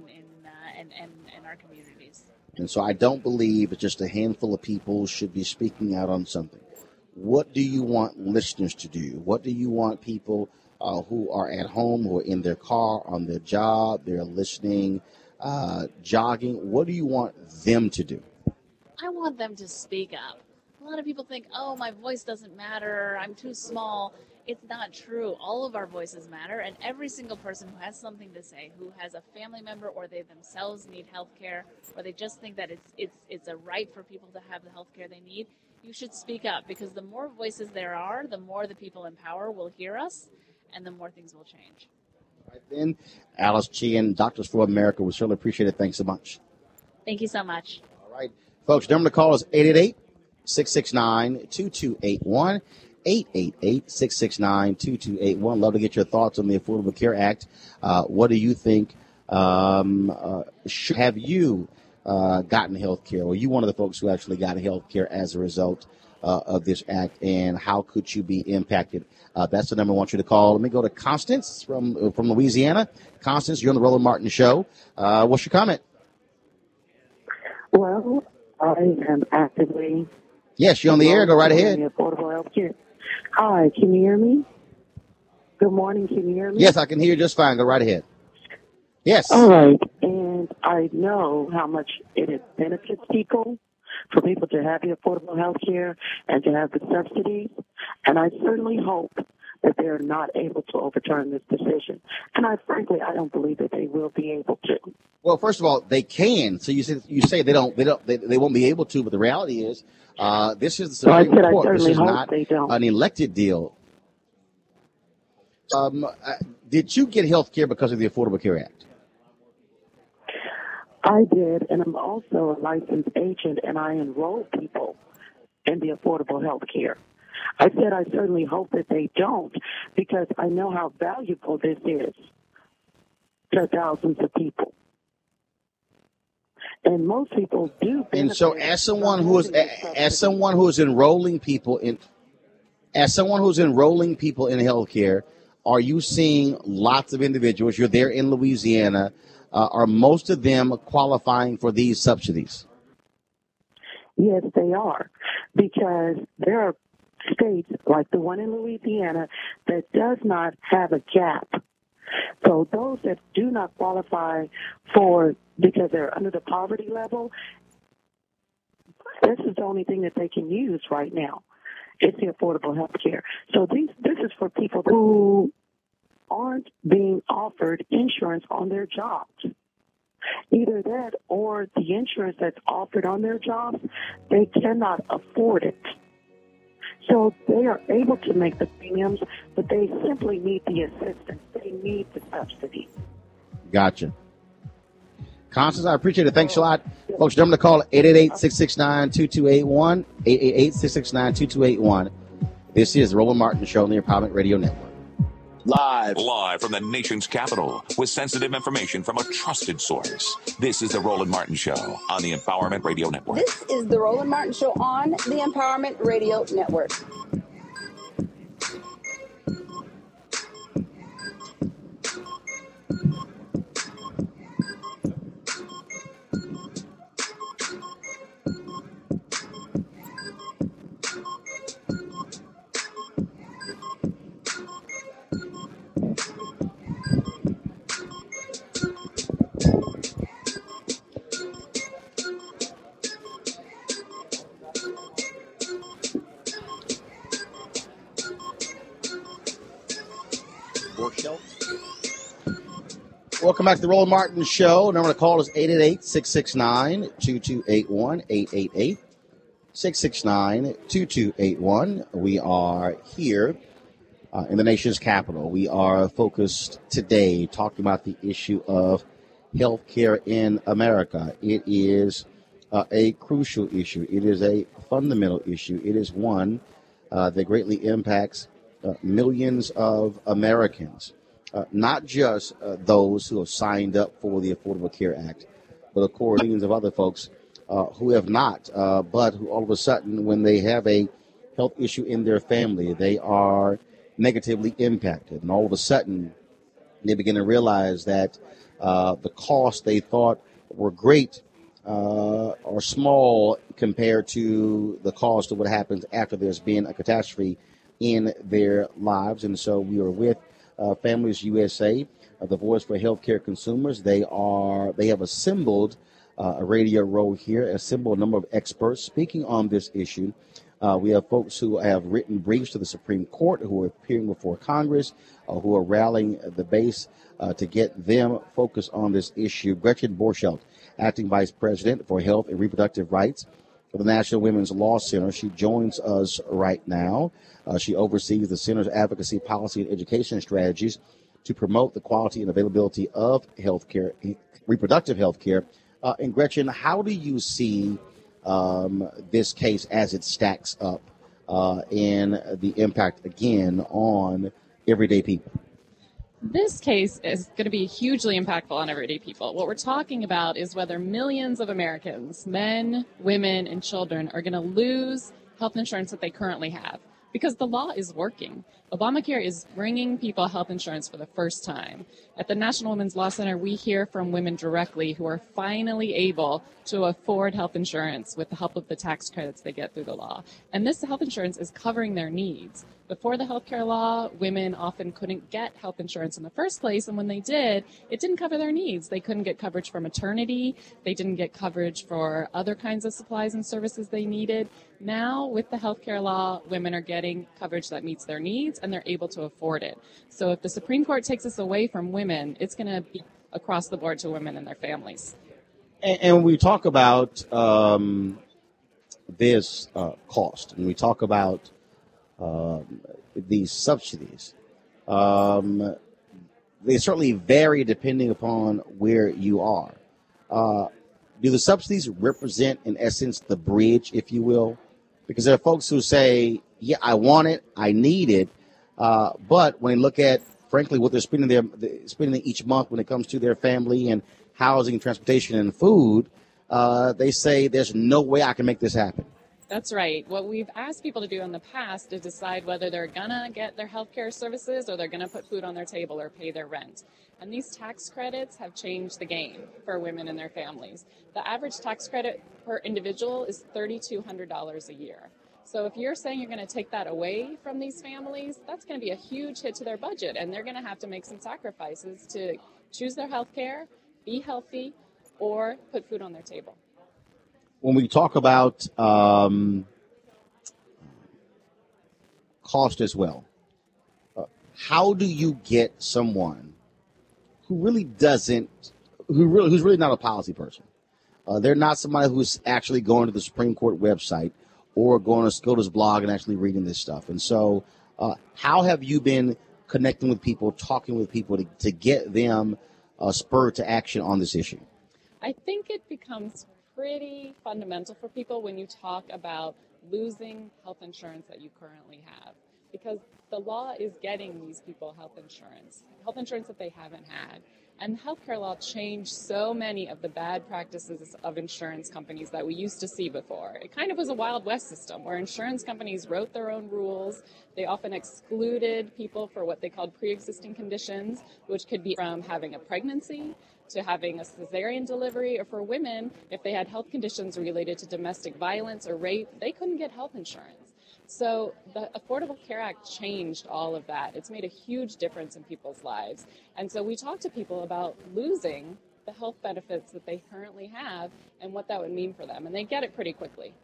our communities. And so I don't believe just a handful of people should be speaking out on something. What do you want listeners to do? What do you want people who are at home, who are in their car, on their job, they're listening, jogging? What do you want them to do? I want them to speak up. A lot of people think, oh, my voice doesn't matter, I'm too small. It's not true. All of our voices matter, and every single person who has something to say, who has a family member or they themselves need health care, or they just think that it's a right for people to have the health care they need, you should speak up, because the more voices there are, the more the people in power will hear us, and the more things will change. Right then, Alice Chien, Doctors for America, we certainly appreciate it. Thanks so much. Thank you so much. All right. Folks, number to call is 888-669-2281. 888-669-2281. Love to get your thoughts on the Affordable Care Act. What do you think Have you gotten health care? Or are you one of the folks who actually got health care as a result of this act? And how could you be impacted? That's the number I want you to call. Let me go to Constance from Louisiana. Constance, you're on the Roland Martin Show. What's your comment? Well, I am actively. Yes, you're on the air. Go right ahead. Affordable health care. Hi, can you hear me? Good morning. Can you hear me? Yes, I can hear you just fine. Go right ahead. Yes. All right. And I know how much it benefits people for people to have the affordable health care and to have the subsidies. And I certainly hope that they're not able to overturn this decision. And I don't believe that they will be able to. Well, first of all, they can. So you say they won't be able to, but the reality is this is the Supreme Court. This is not an elected deal. Did you get health care because of the Affordable Care Act? I did, and I'm also a licensed agent, and I enroll people in the affordable health care. I said I certainly hope that they don't, because I know how valuable this is to thousands of people. And most people do benefit. And so as someone who is enrolling people in healthcare, are you seeing lots of individuals? You're there in Louisiana. Are most of them qualifying for these subsidies? Yes, they are, because there are states like the one in Louisiana that does not have a gap. So those that do not qualify for, because they're under the poverty level, this is the only thing that they can use right now. It's the affordable health care. So this is for people who aren't being offered insurance on their jobs. Either that or the insurance that's offered on their jobs, they cannot afford it. So they are able to make the premiums, but they simply need the assistance. They need the subsidy. Gotcha. Constance, I appreciate it. Thanks a lot. Folks, remember to call 888-669-2281, 888-669-2281. This is the Roland Martin Show on the Empowerment Radio Network. Live from the nation's capital with sensitive information from a trusted source. This is the Roland Martin Show on the Empowerment Radio Network. This is the Roland Martin Show on the Empowerment Radio Network. Welcome back to the Roland Martin Show. Number to call is 888-669-2281, 888-669-2281. We are here in the nation's capital. We are focused today talking about the issue of health care in America. It is a crucial issue. It is a fundamental issue. It is one that greatly impacts millions of Americans. Not just those who have signed up for the Affordable Care Act, but of course millions of other folks who have not, but who all of a sudden, when they have a health issue in their family, they are negatively impacted. And all of a sudden, they begin to realize that the costs they thought were great are small compared to the cost of what happens after there's been a catastrophe in their lives. And so we are with Families USA, the voice for healthcare consumers. They have assembled a radio row here, assembled a number of experts speaking on this issue. We have folks who have written briefs to the Supreme Court, who are appearing before Congress, who are rallying the base to get them focused on this issue. Gretchen Borchelt, Acting Vice President for Health and Reproductive Rights for the National Women's Law Center. She joins us right now. She oversees the center's advocacy, policy, and education strategies to promote the quality and availability of health care, reproductive health care. And Gretchen, how do you see this case as it stacks up and the impact, again, on everyday people? This case is going to be hugely impactful on everyday people. What we're talking about is whether millions of Americans, men, women, and children, are going to lose health insurance that they currently have because the law is working. Obamacare is bringing people health insurance for the first time. At the National Women's Law Center, we hear from women directly who are finally able to afford health insurance with the help of the tax credits they get through the law. And this health insurance is covering their needs. Before the health care law, women often couldn't get health insurance in the first place, and when they did, it didn't cover their needs. They couldn't get coverage for maternity. They didn't get coverage for other kinds of supplies and services they needed. Now, with the health care law, women are getting coverage that meets their needs, and they're able to afford it. So if the Supreme Court takes this away from women, it's going to be across the board to women and their families. And when we talk about this cost, and we talk about these subsidies, they certainly vary depending upon where you are. Do the subsidies represent, in essence, the bridge, if you will? Because there are folks who say, yeah, I want it, I need it, but when they look at, frankly, what they're spending each month when it comes to their family and housing, transportation, and food, they say there's no way I can make this happen. That's right. What we've asked people to do in the past is decide whether they're going to get their health care services or they're going to put food on their table or pay their rent. And these tax credits have changed the game for women and their families. The average tax credit per individual is $3,200 a year. So if you're saying you're going to take that away from these families, that's going to be a huge hit to their budget, and they're going to have to make some sacrifices to choose their health care, be healthy, or put food on their table. When we talk about cost as well, how do you get someone who's really not a policy person? They're not somebody who's actually going to the Supreme Court website or going to go to his blog and actually reading this stuff. And so how have you been connecting with people, talking with people to get them spurred to action on this issue? I think it becomes pretty fundamental for people when you talk about losing health insurance that you currently have, because the law is getting these people health insurance that they haven't had. And the healthcare law changed so many of the bad practices of insurance companies that we used to see before. It kind of was a Wild West system where insurance companies wrote their own rules. They often excluded people for what they called pre-existing conditions, which could be from having a pregnancy to having a cesarean delivery, or for women, if they had health conditions related to domestic violence or rape, they couldn't get health insurance. So the Affordable Care Act changed all of that. It's made a huge difference in people's lives. And so we talk to people about losing the health benefits that they currently have and what that would mean for them. And they get it pretty quickly.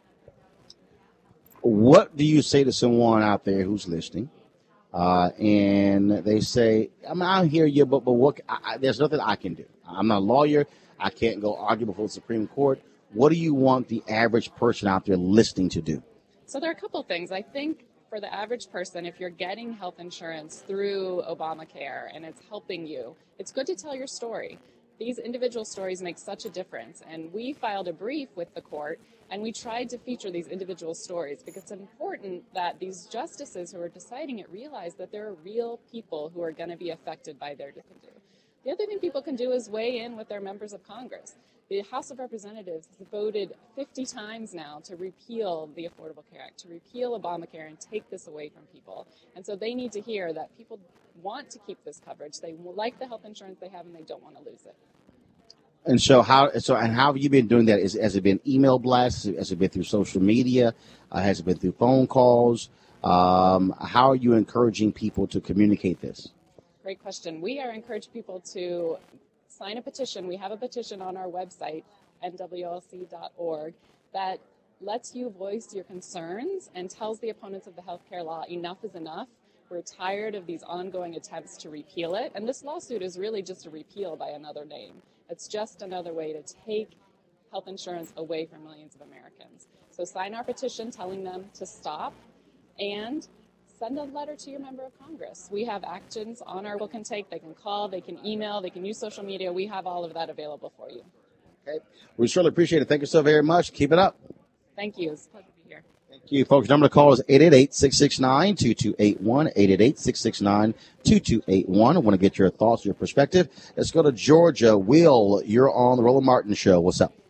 What do you say to someone out there who's listening and they say, I hear you, but what? There's nothing I can do. I'm not a lawyer. I can't go argue before the Supreme Court. What do you want the average person out there listening to do? So there are a couple things. I think for the average person, if you're getting health insurance through Obamacare and it's helping you, it's good to tell your story. These individual stories make such a difference. And we filed a brief with the court, and we tried to feature these individual stories because it's important that these justices who are deciding it realize that there are real people who are going to be affected by their decision. The other thing people can do is weigh in with their members of Congress. The House of Representatives has voted 50 times now to repeal the Affordable Care Act, to repeal Obamacare and take this away from people. And so they need to hear that people want to keep this coverage. They like the health insurance they have, and they don't want to lose it. And so how have you been doing that? Has it been email blasts? Has it been through social media? Has it been through phone calls? How are you encouraging people to communicate this? Great question. We are encouraging people to sign a petition. We have a petition on our website, nwlc.org, that lets you voice your concerns and tells the opponents of the healthcare law enough is enough. We're tired of these ongoing attempts to repeal it. And this lawsuit is really just a repeal by another name. It's just another way to take health insurance away from millions of Americans. So sign our petition telling them to stop and send a letter to your member of Congress. We have actions on our people can take. They can call, they can email, they can use social media. We have all of that available for you. Okay. We certainly appreciate it. Thank you so very much. Keep it up. Thank you. It's a pleasure to be here. Thank you. You folks, number to call is 888-669-2281, 888-669-2281. I want to get your thoughts, your perspective. Let's go to Georgia. Will, you're on the Roland Martin Show. What's up?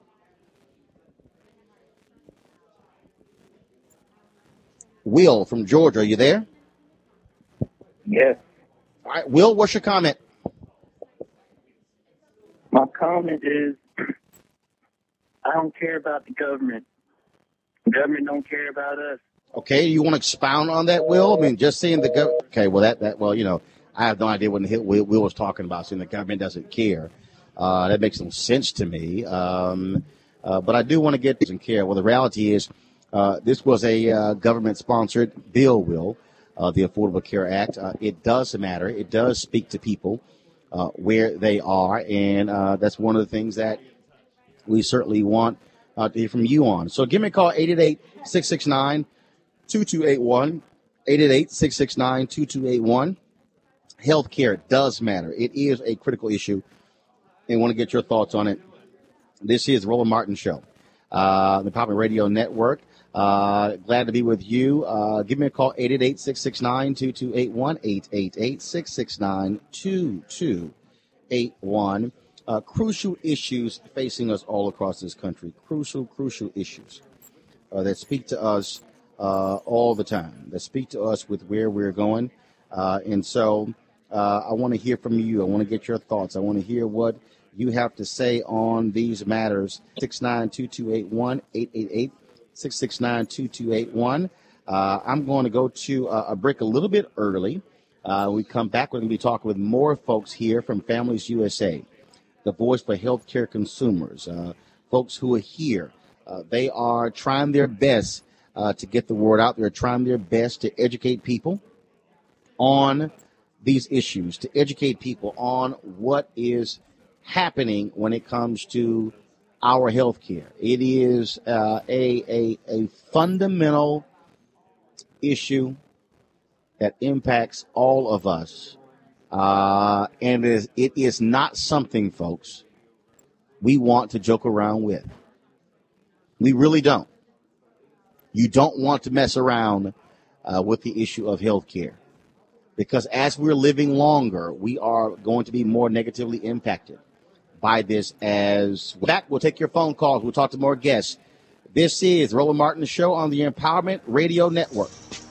Will from Georgia, are you there? Yes. All right, Will, what's your comment? My comment is I don't care about the government. The government don't care about us. Okay, you want to expound on that, Will? I mean, just saying the government. Okay, well, well, I have no idea what Will was talking about, saying the government doesn't care. That makes no sense to me. But I do want to get doesn't care. Well, the reality is this was a government-sponsored bill, Will, the Affordable Care Act. It does matter. It does speak to people where they are, and that's one of the things that we certainly want to hear from you on. So give me a call, 888-669-2281, 888-669-2281. Healthcare does matter. It is a critical issue, and want to get your thoughts on it. This is the Roland Martin Show, the Empowerment Radio Network. Glad to be with you. Give me a call, 888-669-2281, 888-669-2281. Crucial issues facing us all across this country. Crucial issues that speak to us all the time, that speak to us with where we're going. And so I want to hear from you. I want to get your thoughts. I want to hear what you have to say on these matters. 669-2281, 888-669-2281. I'm going to go to a break a little bit early. We come back. We're going to be talking with more folks here from Families USA, the voice for healthcare consumers, folks who are here. They are trying their best to get the word out. They're trying their best to educate people on these issues, to educate people on what is happening when it comes to our health care. It is a fundamental issue that impacts all of us. And it is not something, folks, we want to joke around with. We really don't. You don't want to mess around with the issue of health care, because as we're living longer, we are going to be more negatively impacted by this. As back, we'll take your phone calls. We'll talk to more guests. This is Roland Martin Show on the Empowerment Radio Network.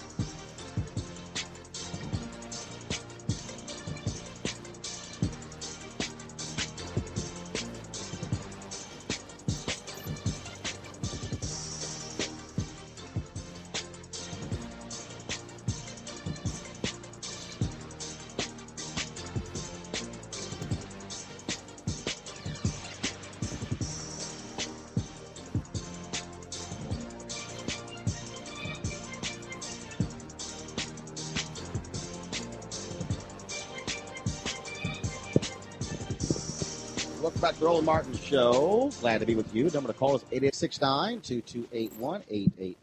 Welcome back to the Roland Martin Show. Glad to be with you. Number to call is 8869-2281,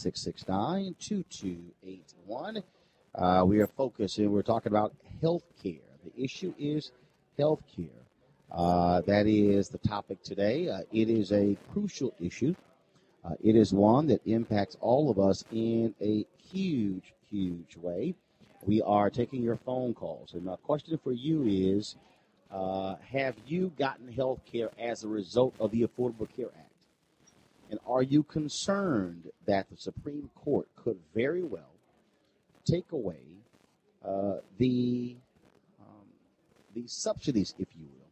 888-669-2281. We are focusing, we're talking about health care. The issue is health care. That is the topic today. It is a crucial issue. It is one that impacts all of us in a huge way. We are taking your phone calls. And my question for you is, have you gotten health care as a result of the Affordable Care Act? And are you concerned that the Supreme Court could very well take away the subsidies, if you will?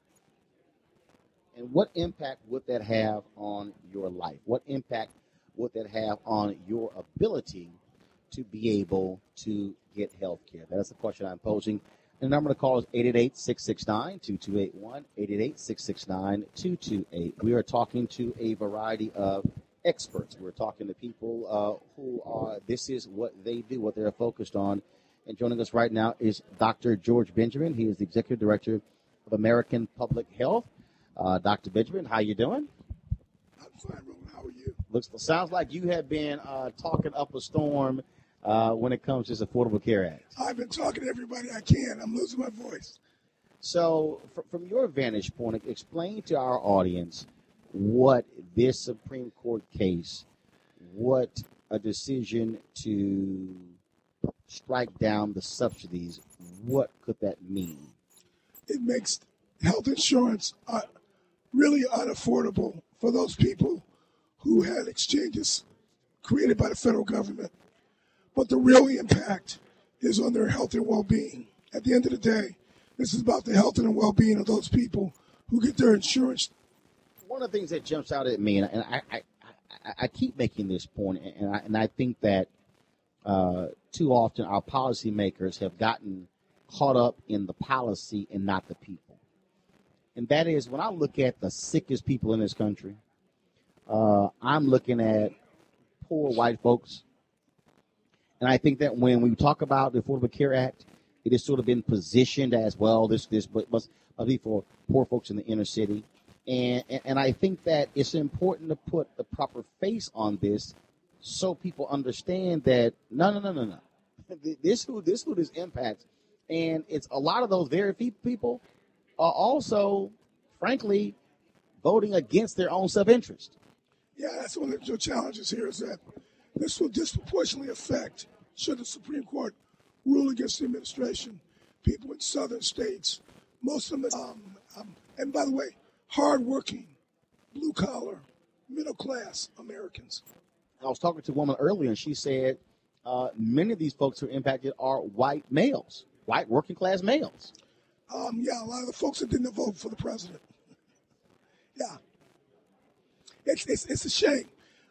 And what impact would that have on your life? What impact would that have on your ability to be able to get health care? That's the question I'm posing. The number to call is 888-669-2281, 888-669-2281. We are talking to a variety of experts. We're talking to people who are, this is what they do, what they're focused on. And joining us right now is Dr. George Benjamin. He is the Executive Director of American Public Health. Dr. Benjamin, how you doing? I'm fine, Roland. How are you? Sounds like you have been talking up a storm when it comes to this Affordable Care Act. I've been talking to everybody I can. I'm losing my voice. So from your vantage point, explain to our audience what this Supreme Court case what a decision to strike down the subsidies, what could that mean? It makes health insurance really unaffordable for those people who had exchanges created by the federal government. But the real impact is on their health and well-being. At the end of the day, this is about the health and well-being of those people who get their insurance. One of the things that jumps out at me, and I keep making this point, and I think that too often our policymakers have gotten caught up in the policy and not the people. And that is, when I look at the sickest people in this country, I'm looking at poor white folks. And I think that when we talk about the Affordable Care Act, it has sort of been positioned as, well, this must be for poor folks in the inner city. And I think that it's important to put the proper face on this so people understand that, no. This who this impacts. And it's a lot of those very few people are also, frankly, voting against their own self-interest. Yeah, that's one of the challenges here, is that this will disproportionately affect, should the Supreme Court rule against the administration, people in southern states, most of them, and by the way, hardworking, blue-collar, middle-class Americans. I was talking to a woman earlier, and she said many of these folks who are impacted are white males, white working-class males. Yeah, a lot of the folks that didn't vote for the president. Yeah. It's a shame.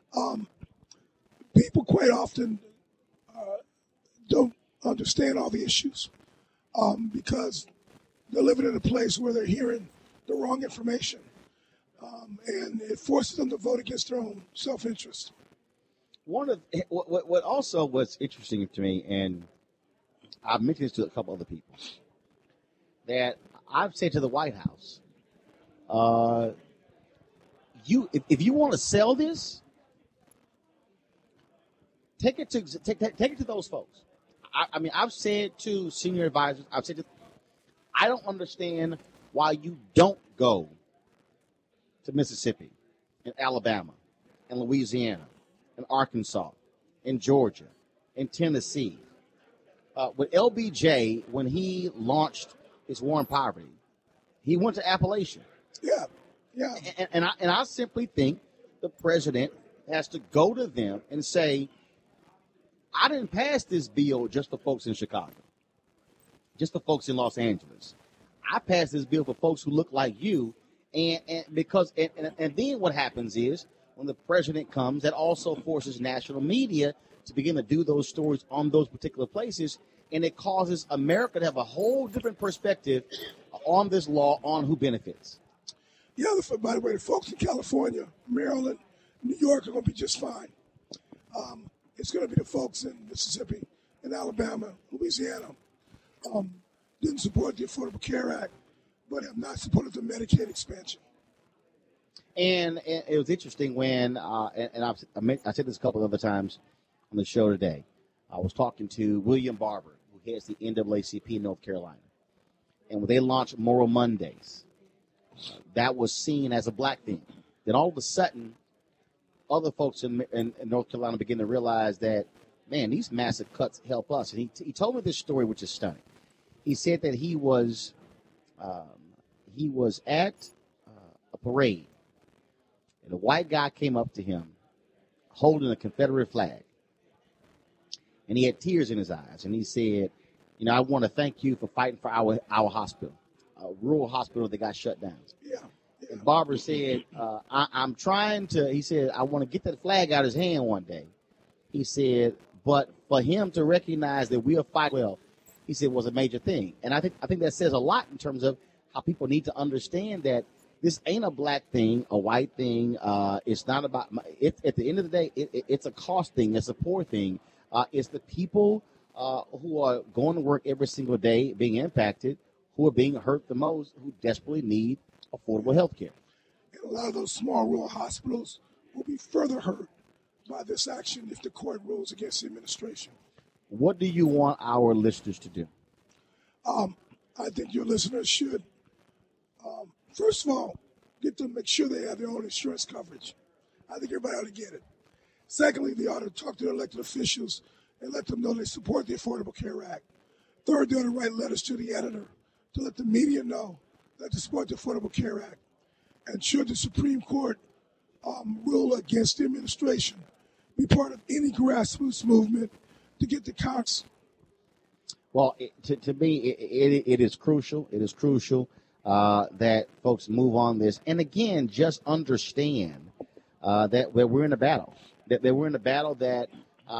People quite often don't understand all the issues because they're living in a place where they're hearing the wrong information, and it forces them to vote against their own self-interest. One of what also was interesting to me, and I've mentioned this to a couple other people, that I've said to the White House, if you want to sell this, take it to those folks. I mean, I've said to senior advisors, I don't understand why you don't go to Mississippi and Alabama and Louisiana and Arkansas and Georgia and Tennessee. With LBJ, when he launched his war on poverty, he went to Appalachia. Yeah. And I simply think the president has to go to them and say, I didn't pass this bill just for folks in Chicago, just for folks in Los Angeles. I passed this bill for folks who look like you. And then what happens is, when the president comes, that also forces national media to begin to do those stories on those particular places. And it causes America to have a whole different perspective on this law, on who benefits. Yeah, by the way, the folks in California, Maryland, New York are going to be just fine. It's going to be the folks in Mississippi and Alabama, Louisiana, didn't support the Affordable Care Act, but have not supported the Medicaid expansion. And it was interesting when, I said this a couple of other times on the show today, I was talking to William Barber, who heads the NAACP in North Carolina. And when they launched Moral Mondays, that was seen as a black thing. Then all of a sudden, other folks in North Carolina begin to realize that, man, these massive cuts help us. And he told me this story, which is stunning. He said that he was at a parade, and a white guy came up to him holding a Confederate flag. And he had tears in his eyes. And he said, I want to thank you for fighting for our hospital, a rural hospital that got shut down. Yeah. And Barber said, I'm trying to, he said, I want to get that flag out of his hand one day. He said, but for him to recognize that we are fighting well, he said, was a major thing. And I think that says a lot in terms of how people need to understand that this ain't a black thing, a white thing. It's not about, at the end of the day, it's a cost thing. It's a poor thing. It's the people who are going to work every single day being impacted, who are being hurt the most, who desperately need affordable health care. And a lot of those small rural hospitals will be further hurt by this action if the court rules against the administration. What do you want our listeners to do? I think your listeners should, first of all, make sure they have their own insurance coverage. I think everybody ought to get it. Secondly, they ought to talk to their elected officials and let them know they support the Affordable Care Act. Third, they ought to write letters to the editor to let the media know that they support the Affordable Care Act. And should the Supreme Court rule against the administration, be part of any grassroots movement to get the Congress. Well, to me, it is crucial. It is crucial that folks move on this. And again, just understand that we're in a battle. That we're in a battle that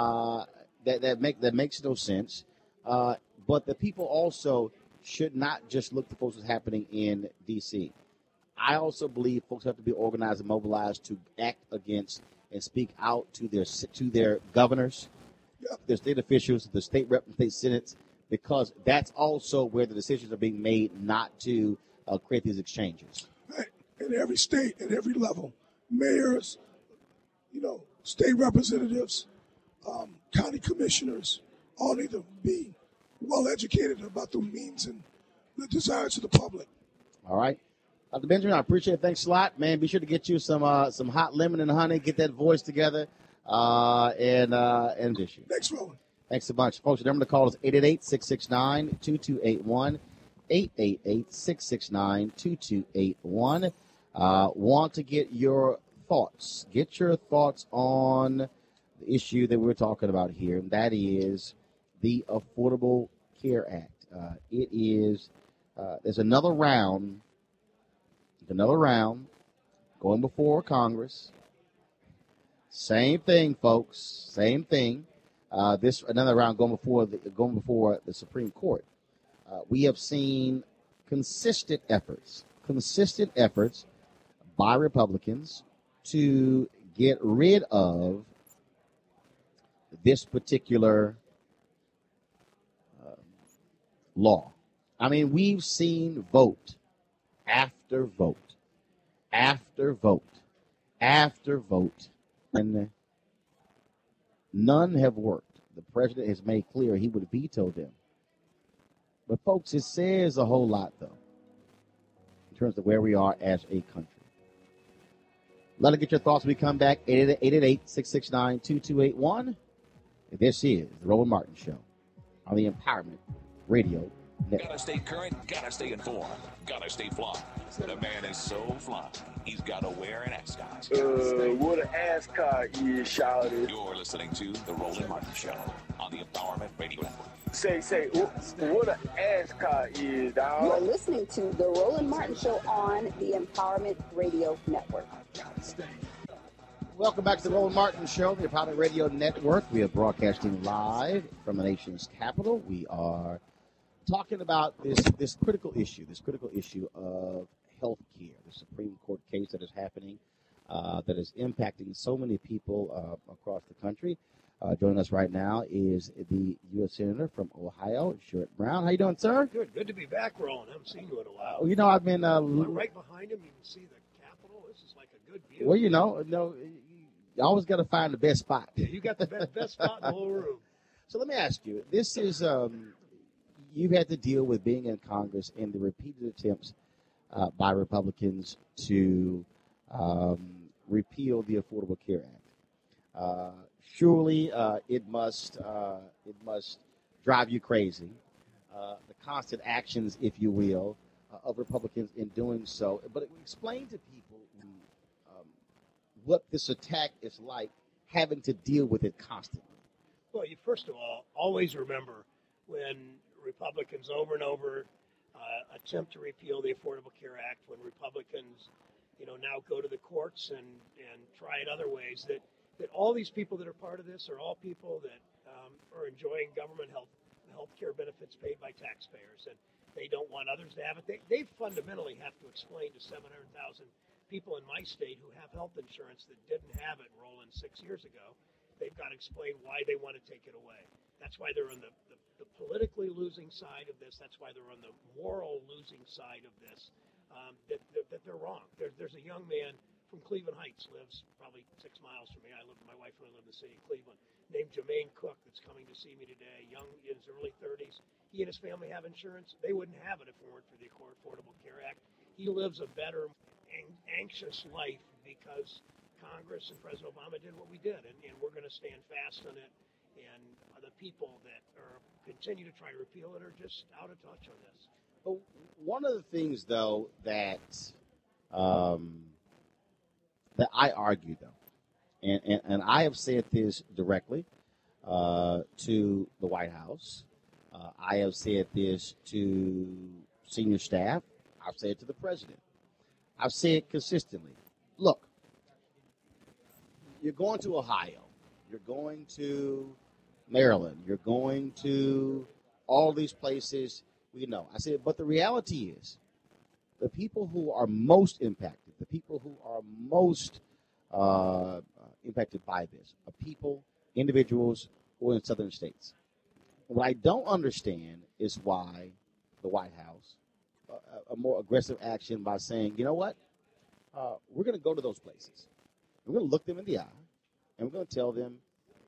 makes no sense. But the people also should not just look to what's happening in D.C. I also believe folks have to be organized and mobilized to act against and speak out to their governors, their state officials, the state rep and state senates, because that's also where the decisions are being made not to create these exchanges. Right. In every state, at every level, mayors, state representatives, county commissioners, all need to be well educated about the means and the desires of the public. All right. Dr. Benjamin, I appreciate it. Thanks a lot, man. Be sure to get you some hot lemon and honey, get that voice together, and issue. Thanks, Roland. Thanks a bunch. Folks, the number to call is 888-669-2281, 888-669-2281. Want to get your thoughts. Get your thoughts on the issue that we're talking about here, and that is the Affordable Care Act. It is, there's another round going before Congress. Same thing, folks. Same thing. This another round going before the Supreme Court. We have seen consistent efforts by Republicans to get rid of this particular law. I mean, we've seen vote after vote after vote after vote, and none have worked. The president has made clear he would veto them. But, folks, it says a whole lot, though, in terms of where we are as a country. Let us get your thoughts when we come back. 888-669-2281. This is the Roland Martin Show on the Empowerment Radio Network. Gotta stay current, gotta stay informed, gotta stay fly. The man is so fly, he's gotta wear an ascot. What an ascot is, shouted. You're listening to the Roland Martin Show on the Empowerment Radio Network. Say, what an ascot is, dog. You're listening to the Roland Martin Show on the Empowerment Radio Network. Welcome back to the Roland Martin Show, the Empowerment Radio Network. We are broadcasting live from the nation's capital. We are talking about this critical issue of health care, the Supreme Court case that is happening, that is impacting so many people across the country. Joining us right now is the U.S. Senator from Ohio, Sherrod Brown. How you doing, sir? Good to be back, Roland. I haven't seen you in a while. I've been right behind him. You can see the Capitol. This is like a good view. Well, you always got to find the best spot. Yeah, you got the best spot in the whole room. So let me ask you. This is you've had to deal with being in Congress and the repeated attempts by Republicans to repeal the Affordable Care Act. Surely it must drive you crazy. The constant actions, if you will, of Republicans in doing so. But explain to people what this attack is like, having to deal with it constantly. Well, you first of all always remember when Republicans over and over attempt to repeal the Affordable Care Act, when Republicans, now go to the courts and try it other ways, that all these people that are part of this are all people that are enjoying government health care benefits paid by taxpayers, and they don't want others to have it. They fundamentally have to explain to 700,000 people in my state who have health insurance that didn't have it, Roland, 6 years ago. They've got to explain why they want to take it away. That's why they're on the politically losing side of this. That's why they're on the moral losing side of this, that they're wrong. There's a young man from Cleveland Heights, lives probably 6 miles from me. My wife and I live in the city of Cleveland, named Jermaine Cook, that's coming to see me today, young, in his early 30s. He and his family have insurance. They wouldn't have it if it weren't for the Affordable Care Act. He lives a better, anxious life because Congress and President Obama did what we did, and we're going to stand fast on it. And the people that continue to try to repeal it are just out of touch on this. But one of the things, though, that I argue, though, and I have said this directly to the White House. I have said this to senior staff. I've said it to the president. I've said consistently, look, you're going to Ohio. You're going to Maryland. You're going to all these places we know. I said, but the reality is the people who are most impacted, the people who are most impacted by this are people, individuals who are in southern states. What I don't understand is why the White House, a more aggressive action by saying, you know what, we're going to go to those places. We're going to look them in the eye, and we're going to tell them,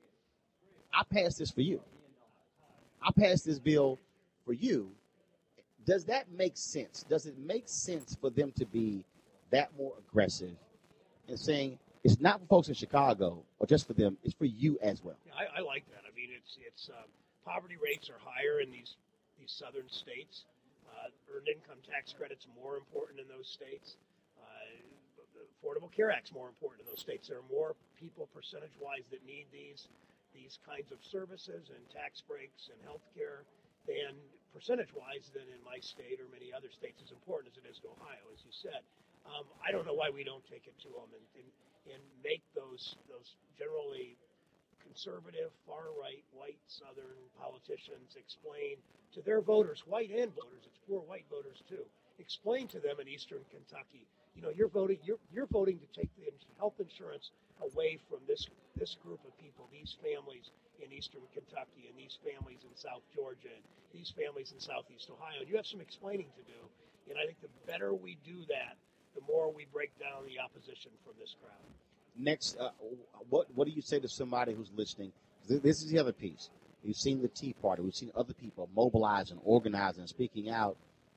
I passed this for you. I passed this bill for you. Does that make sense? Does it make sense for them to be that more aggressive and saying it's not for folks in Chicago or just for them, it's for you as well? Yeah, I like that. I mean, it's poverty rates are higher in these southern states. Earned income tax credits more important in those states. The Affordable Care Act's more important in those states. There are more people percentage-wise that need these kinds of services and tax breaks and health care than percentage-wise than in my state or many other states, as important as it is to Ohio, as you said. I don't know why we don't take it to them and make those generally conservative, far-right, white Southern politicians explain to their voters, white and voters, it's poor white voters too, explain to them in Eastern Kentucky, you're voting to take the health insurance away from this group of people, these families in Eastern Kentucky and these families in South Georgia and these families in Southeast Ohio. And you have some explaining to do. And I think the better we do that, the more we break down the opposition from this crowd. Next, what do you say to somebody who's listening? This is the other piece. We've seen the Tea Party. We've seen other people mobilizing, organizing, and speaking out.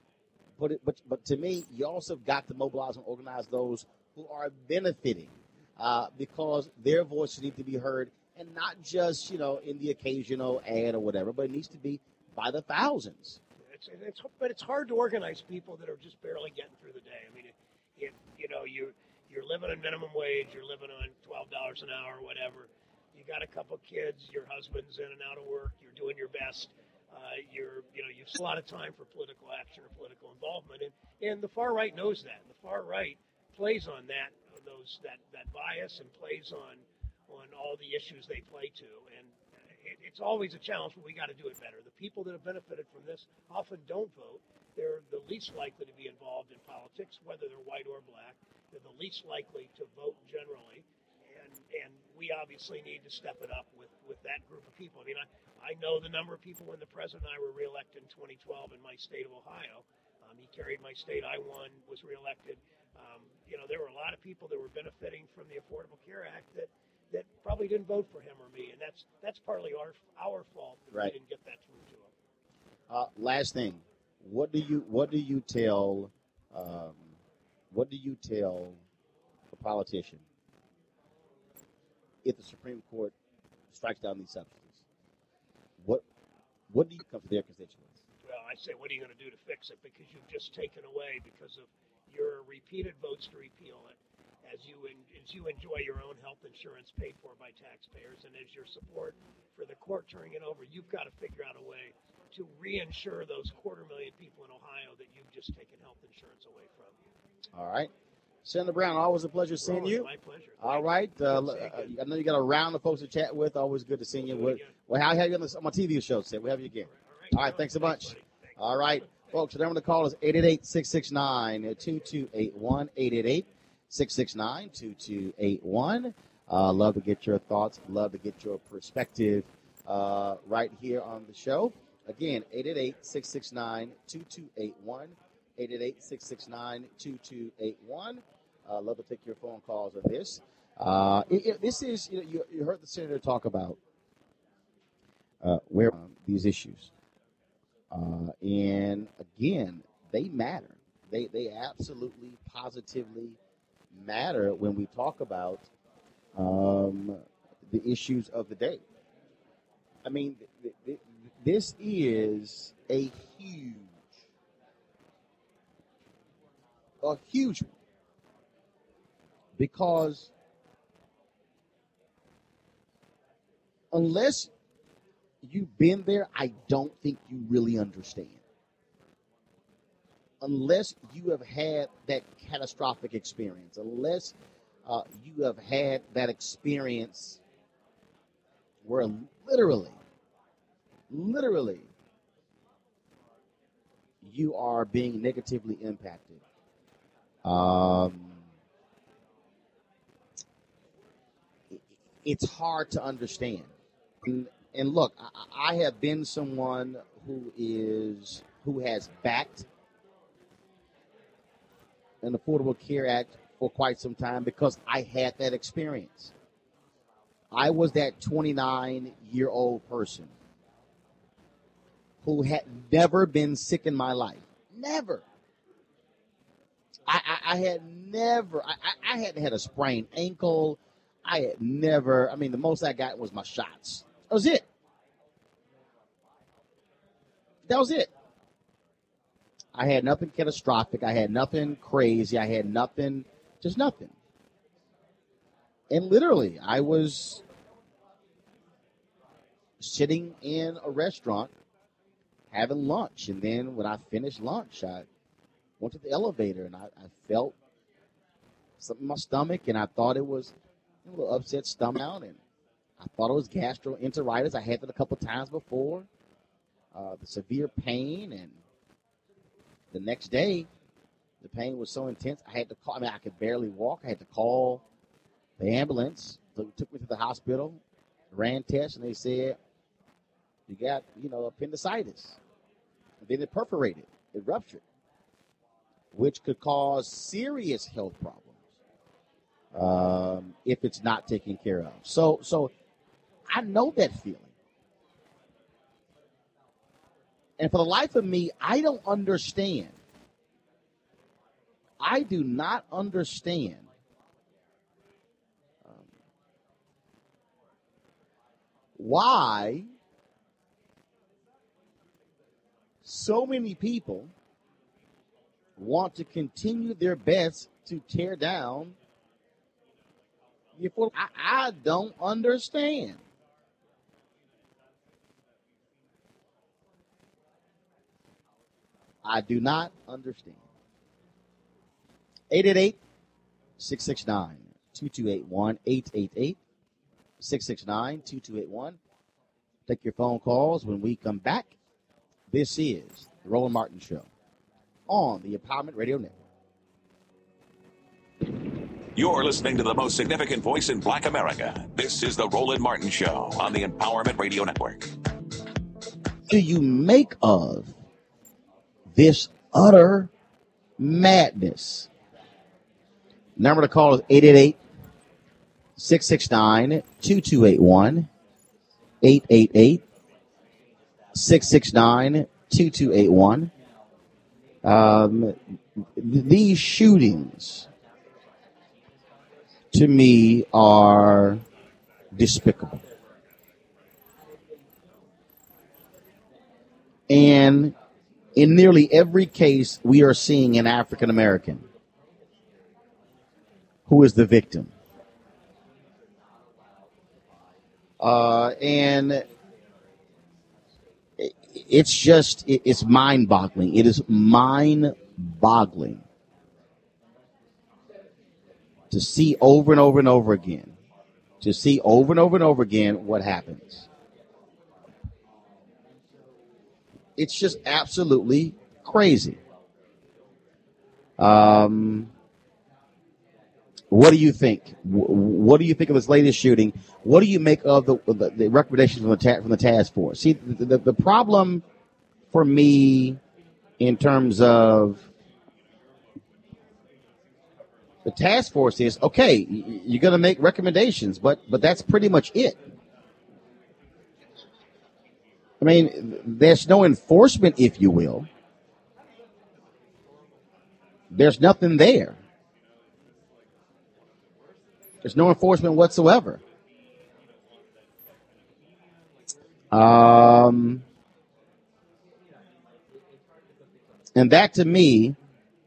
But to me, you also got to mobilize and organize those who are benefiting because their voices need to be heard, and not just in the occasional ad or whatever, but it needs to be by the thousands. But it's hard to organize people that are just barely getting through the day. I mean, you're living on minimum wage, you're living on $12 an hour, whatever. You got a couple kids, your husband's in and out of work, you're doing your best. You've a lot of time for political action or political involvement, and the far right knows that. The far right plays on that bias and plays on all the issues they play to, and it's always a challenge, but we got to do it better. The people that have benefited from this often don't vote. They're the least likely to be involved in politics, whether they're white or black. They're the least likely to vote generally, and we obviously need to step it up with that group of people. I mean, I know the number of people when the president and I were reelected in 2012 in my state of Ohio. He carried my state. I won, was reelected. There were a lot of people that were benefiting from the Affordable Care Act that probably didn't vote for him or me, and that's partly our fault that we didn't get that through to him. Last thing, what do you tell a politician if the Supreme Court strikes down these subsidies? What do you come to their constituents? Well, I say, what are you going to do to fix it? Because you've just taken away, because of your repeated votes to repeal it, as you enjoy your own health insurance paid for by taxpayers, and as your support for the court turning it over, you've got to figure out a way to reinsure those 250,000 people in Ohio that you've just taken health insurance away from. All right. Senator Brown, always a pleasure seeing you. My pleasure. All right. I know you got a round of folks to chat with. Always good to see you. Well, how have you on my TV show, Seth? We'll have you again. All right. Thanks so much. All right. Folks, the number to call is 888-669-2281, 888-669-2281. Love to get your thoughts. Love to get your perspective right here on the show. Again, 888-669-2281, 888-669-2281. Love to take your phone calls on this. This is, you heard the senator talk about where these issues. And again, they matter. They absolutely, positively matter when we talk about the issues of the day. I mean, this is a huge one, because unless you've been there, I don't think you really understand. Unless you have had that catastrophic experience, unless you have had that experience where literally, you are being negatively impacted. It's hard to understand. And look, I have been someone who has backed an Affordable Care Act for quite some time because I had that experience. I was that 29-year-old person who had never been sick in my life. Never. I hadn't had a sprained ankle. I had never, the most I got was my shots. That was it. I had nothing catastrophic. I had nothing crazy. I had nothing, just nothing. And literally, I was sitting in a restaurant having lunch. And then when I finished lunch, I went to the elevator and I felt something in my stomach, and I thought it was a little upset stomach, and I thought it was gastroenteritis. I had that a couple times before. The severe pain, and the next day, the pain was so intense, I had to call. I could barely walk. I had to call the ambulance. They took me to the hospital, ran tests, and they said, you got, appendicitis. And then it perforated. It ruptured, which could cause serious health problems if it's not taken care of. So I know that feeling. And for the life of me, I don't understand. I do not understand why so many people want to continue their best to tear down the affordable. I don't understand. I do not understand. 888-669-2281, 888-669-2281. Take your phone calls when we come back. This is the Roland Martin Show on the Empowerment Radio Network. You're listening to the most significant voice in Black America. This is the Roland Martin Show on the Empowerment Radio Network. Do you make of this utter madness? Number to call is 888-669-2281, 888-669-2281. These shootings, to me, are despicable. And in nearly every case, we are seeing an African American who is the victim. And it's mind-boggling. It is mind-boggling to see over and over and over again, what happens. It's just absolutely crazy. What do you think? What do you think of this latest shooting? What do you make of the recommendations from the task force? See, the problem for me in terms of the task force is, okay, you're going to make recommendations, but that's pretty much it. I mean, there's no enforcement, if you will. There's nothing there. There's no enforcement whatsoever. And that to me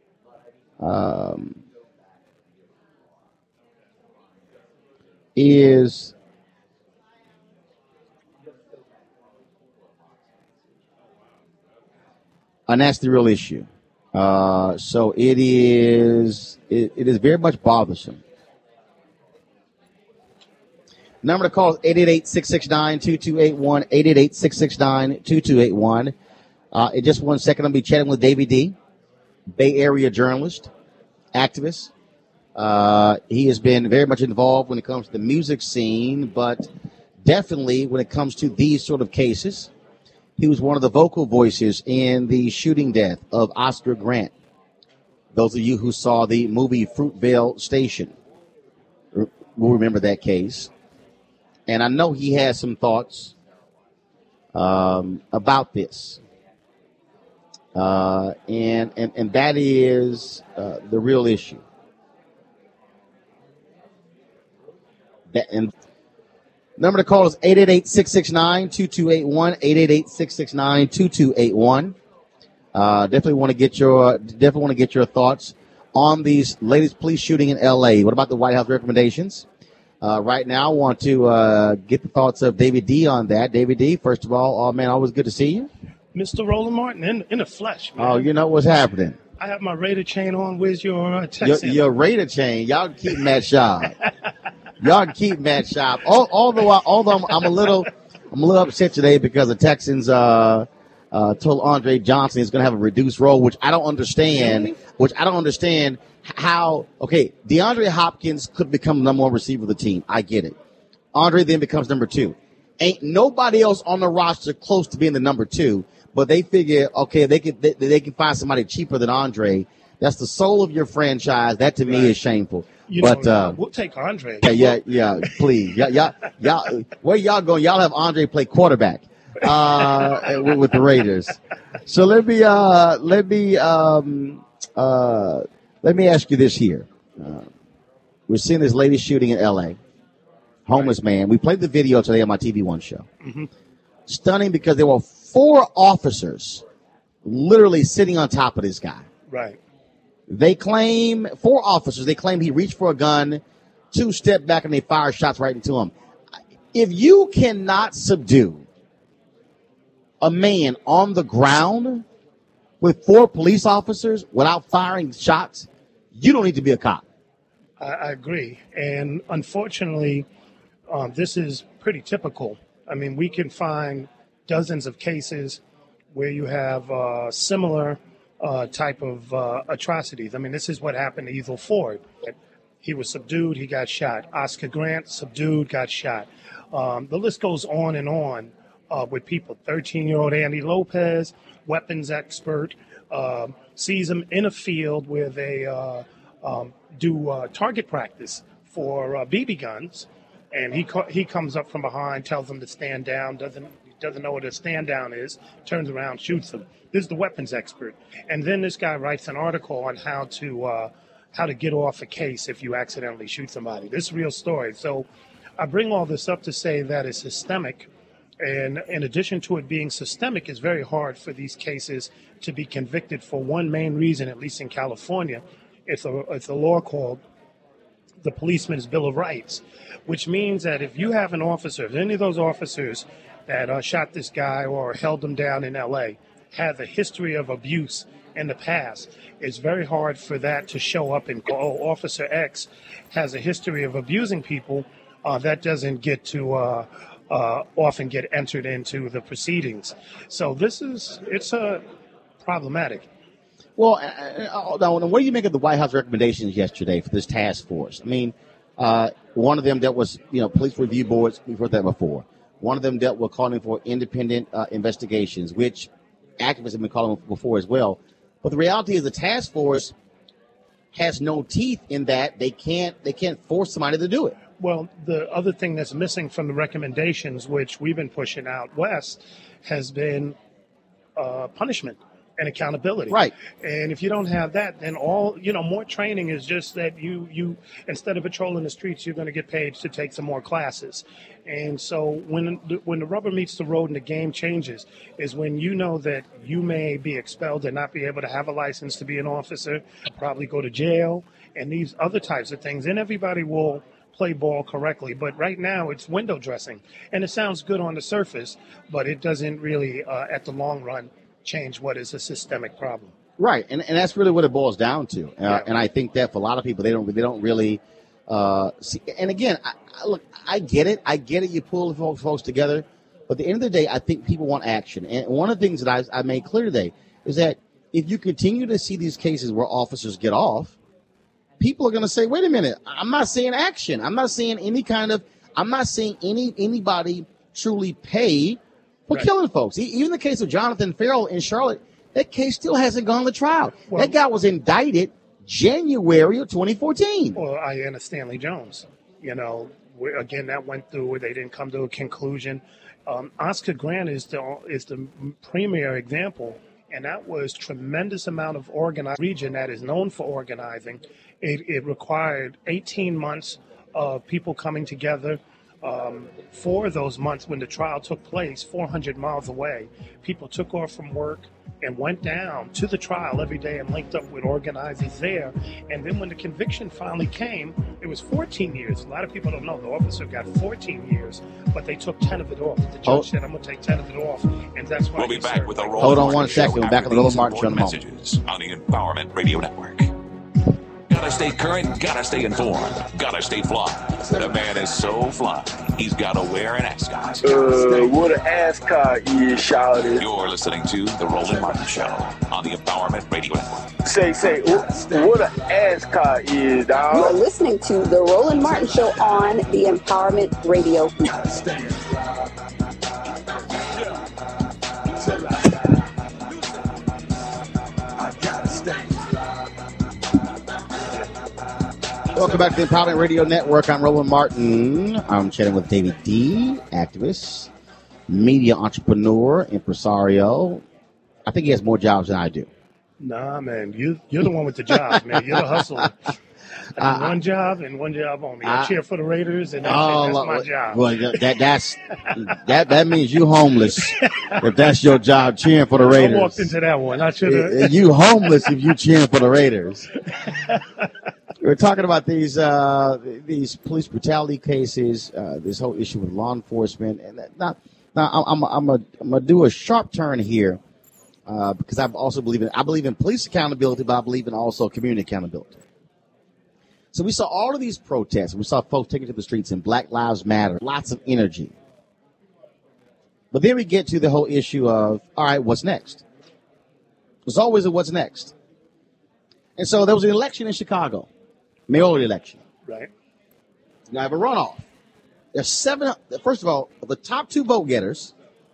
is and that's the real issue. So it is very much bothersome. Number to call is 888-669-2281, 888-669-2281. In just 1 second, I'll be chatting with David D., Bay Area journalist, activist. He has been very much involved when it comes to the music scene, but definitely when it comes to these sort of cases. He was one of the vocal voices in the shooting death of Oscar Grant. Those of you who saw the movie Fruitvale Station will remember that case. And I know he has some thoughts about this. And that is the real issue. And number to call is 888-669-2281, 888-669-2281. Definitely want to get your thoughts on these latest police shooting in L.A. What about the White House recommendations? Right now, I want to get the thoughts of David D. on that. David D., first of all, man, always good to see you. Mr. Roland Martin, in the flesh, man. Oh, you know what's happening. I have my Raider chain on. Where's your text? Your Raider chain. Y'all keep Matt sharp. Y'all keep Matt sharp. Although I'm a little upset today because the Texans told Andre Johnson he's going to have a reduced role, which I don't understand. How, okay, DeAndre Hopkins could become the number one receiver of the team. I get it. Andre then becomes number two. Ain't nobody else on the roster close to being the number two, but they figure, okay, they can find somebody cheaper than Andre. That's the soul of your franchise. That to me is shameful. We'll take Andre. Yeah, please. Y'all, where y'all going? Y'all have Andre play quarterback with the Raiders. So let me ask you this here. We're seeing this latest shooting in L.A. Homeless man. We played the video today on my TV One show. Mm-hmm. Stunning because there were 4 officers literally sitting on top of this guy. Right. 4 officers, they claim he reached for a gun, 2 stepped back, and they fired shots right into him. If you cannot subdue a man on the ground with 4 police officers without firing shots, you don't need to be a cop. I agree. And unfortunately, this is pretty typical. I mean, we can find dozens of cases where you have similar type of atrocities. I mean, this is what happened to Ethel Ford. He was subdued, he got shot. Oscar Grant, subdued, got shot. The list goes on and on with people. 13-year-old Andy Lopez, weapons expert, sees him in a field where they do target practice for BB guns, and he comes up from behind, tells them to stand down, doesn't know what a stand down is, turns around, shoots them. This is the weapons expert. And then this guy writes an article on how to get off a case if you accidentally shoot somebody. This is a real story. So I bring all this up to say that it's systemic. And in addition to it being systemic, it's very hard for these cases to be convicted for one main reason, at least in California. It's a law called the Policeman's Bill of Rights, which means that if you have an officer, if any of those officers that shot this guy or held him down in L.A. have a history of abuse in the past, it's very hard for that to show up and go, oh, Officer X has a history of abusing people. That doesn't get to often get entered into the proceedings. So it's problematic. Well, what do you make of the White House recommendations yesterday for this task force? I mean, one of them dealt with, police review boards. We've heard that before. One of them dealt with calling for independent investigations, which activists have been calling for before as well. But the reality is the task force has no teeth in that they can't force somebody to do it. Well, the other thing that's missing from the recommendations, which we've been pushing out west, has been punishment. and accountability. Right. And if you don't have that, then more training is just that you instead of patrolling the streets, you're going to get paid to take some more classes. And so when the rubber meets the road and the game changes is when you know that you may be expelled and not be able to have a license to be an officer, probably go to jail, and these other types of things. And everybody will play ball correctly. But right now it's window dressing. And it sounds good on the surface, but it doesn't really, at the long run, change what is a systemic problem. Right, and that's really what it boils down to. And I think that for a lot of people, they don't really see. And again, I get it. You pull the folks together, but at the end of the day, I think people want action. And one of the things that I made clear today is that if you continue to see these cases where officers get off, people are going to say, "Wait a minute, I'm not seeing action. I'm not seeing anybody truly pay." For killing folks. Even the case of Jonathan Ferrell in Charlotte, that case still hasn't gone to trial. Well, that guy was indicted January of 2014. Well, Ayanna Stanley Jones, again, that went through where they didn't come to a conclusion. Oscar Grant is the premier example, and that was tremendous amount of organized region that is known for organizing. It required 18 months of people coming together. For those months when the trial took place, 400 miles away, people took off from work and went down to the trial every day and linked up with organizers there. And then when the conviction finally came, it was 14 years. A lot of people don't know the officer got 14 years, but they took 10 of it off. The judge said, "I'm going to take 10 of it off," and that's why. We'll be back with the Roland Hold on Martin one second. Show We're back on the Roland Martin Show in a moment. Messages on the Empowerment Radio Network. Gotta stay current, gotta stay informed, gotta stay fly. The man is so fly, he's gotta wear an ascot. What an ascot is, shouted. You're listening to The Roland Martin Show on the Empowerment Radio Network. Say, what an ascot is, dog. You are listening to The Roland Martin Show on the Empowerment Radio Network. Welcome back to the Empowerment Radio Network. I'm Roland Martin. I'm chatting with David D., activist, media entrepreneur, impresario. I think he has more jobs than I do. Nah, man. You're the one with the job, man. You're the hustler. One job and one job only. I cheer for the Raiders, and that's my job. Well, that means you homeless if that's your job, cheering for the Raiders. I walked into that one. I should have. You homeless if you cheering for the Raiders. We're talking about these police brutality cases, this whole issue with law enforcement, and now I'm gonna do a sharp turn here because I believe in police accountability, but I believe in also community accountability. So we saw all of these protests. We saw folks taking to the streets and Black Lives Matter, lots of energy. But then we get to the whole issue of, all right, what's next? There's always a what's next. And so there was an election in Chicago, mayoral election. Right. Now I have a runoff. First of all, the top two vote getters,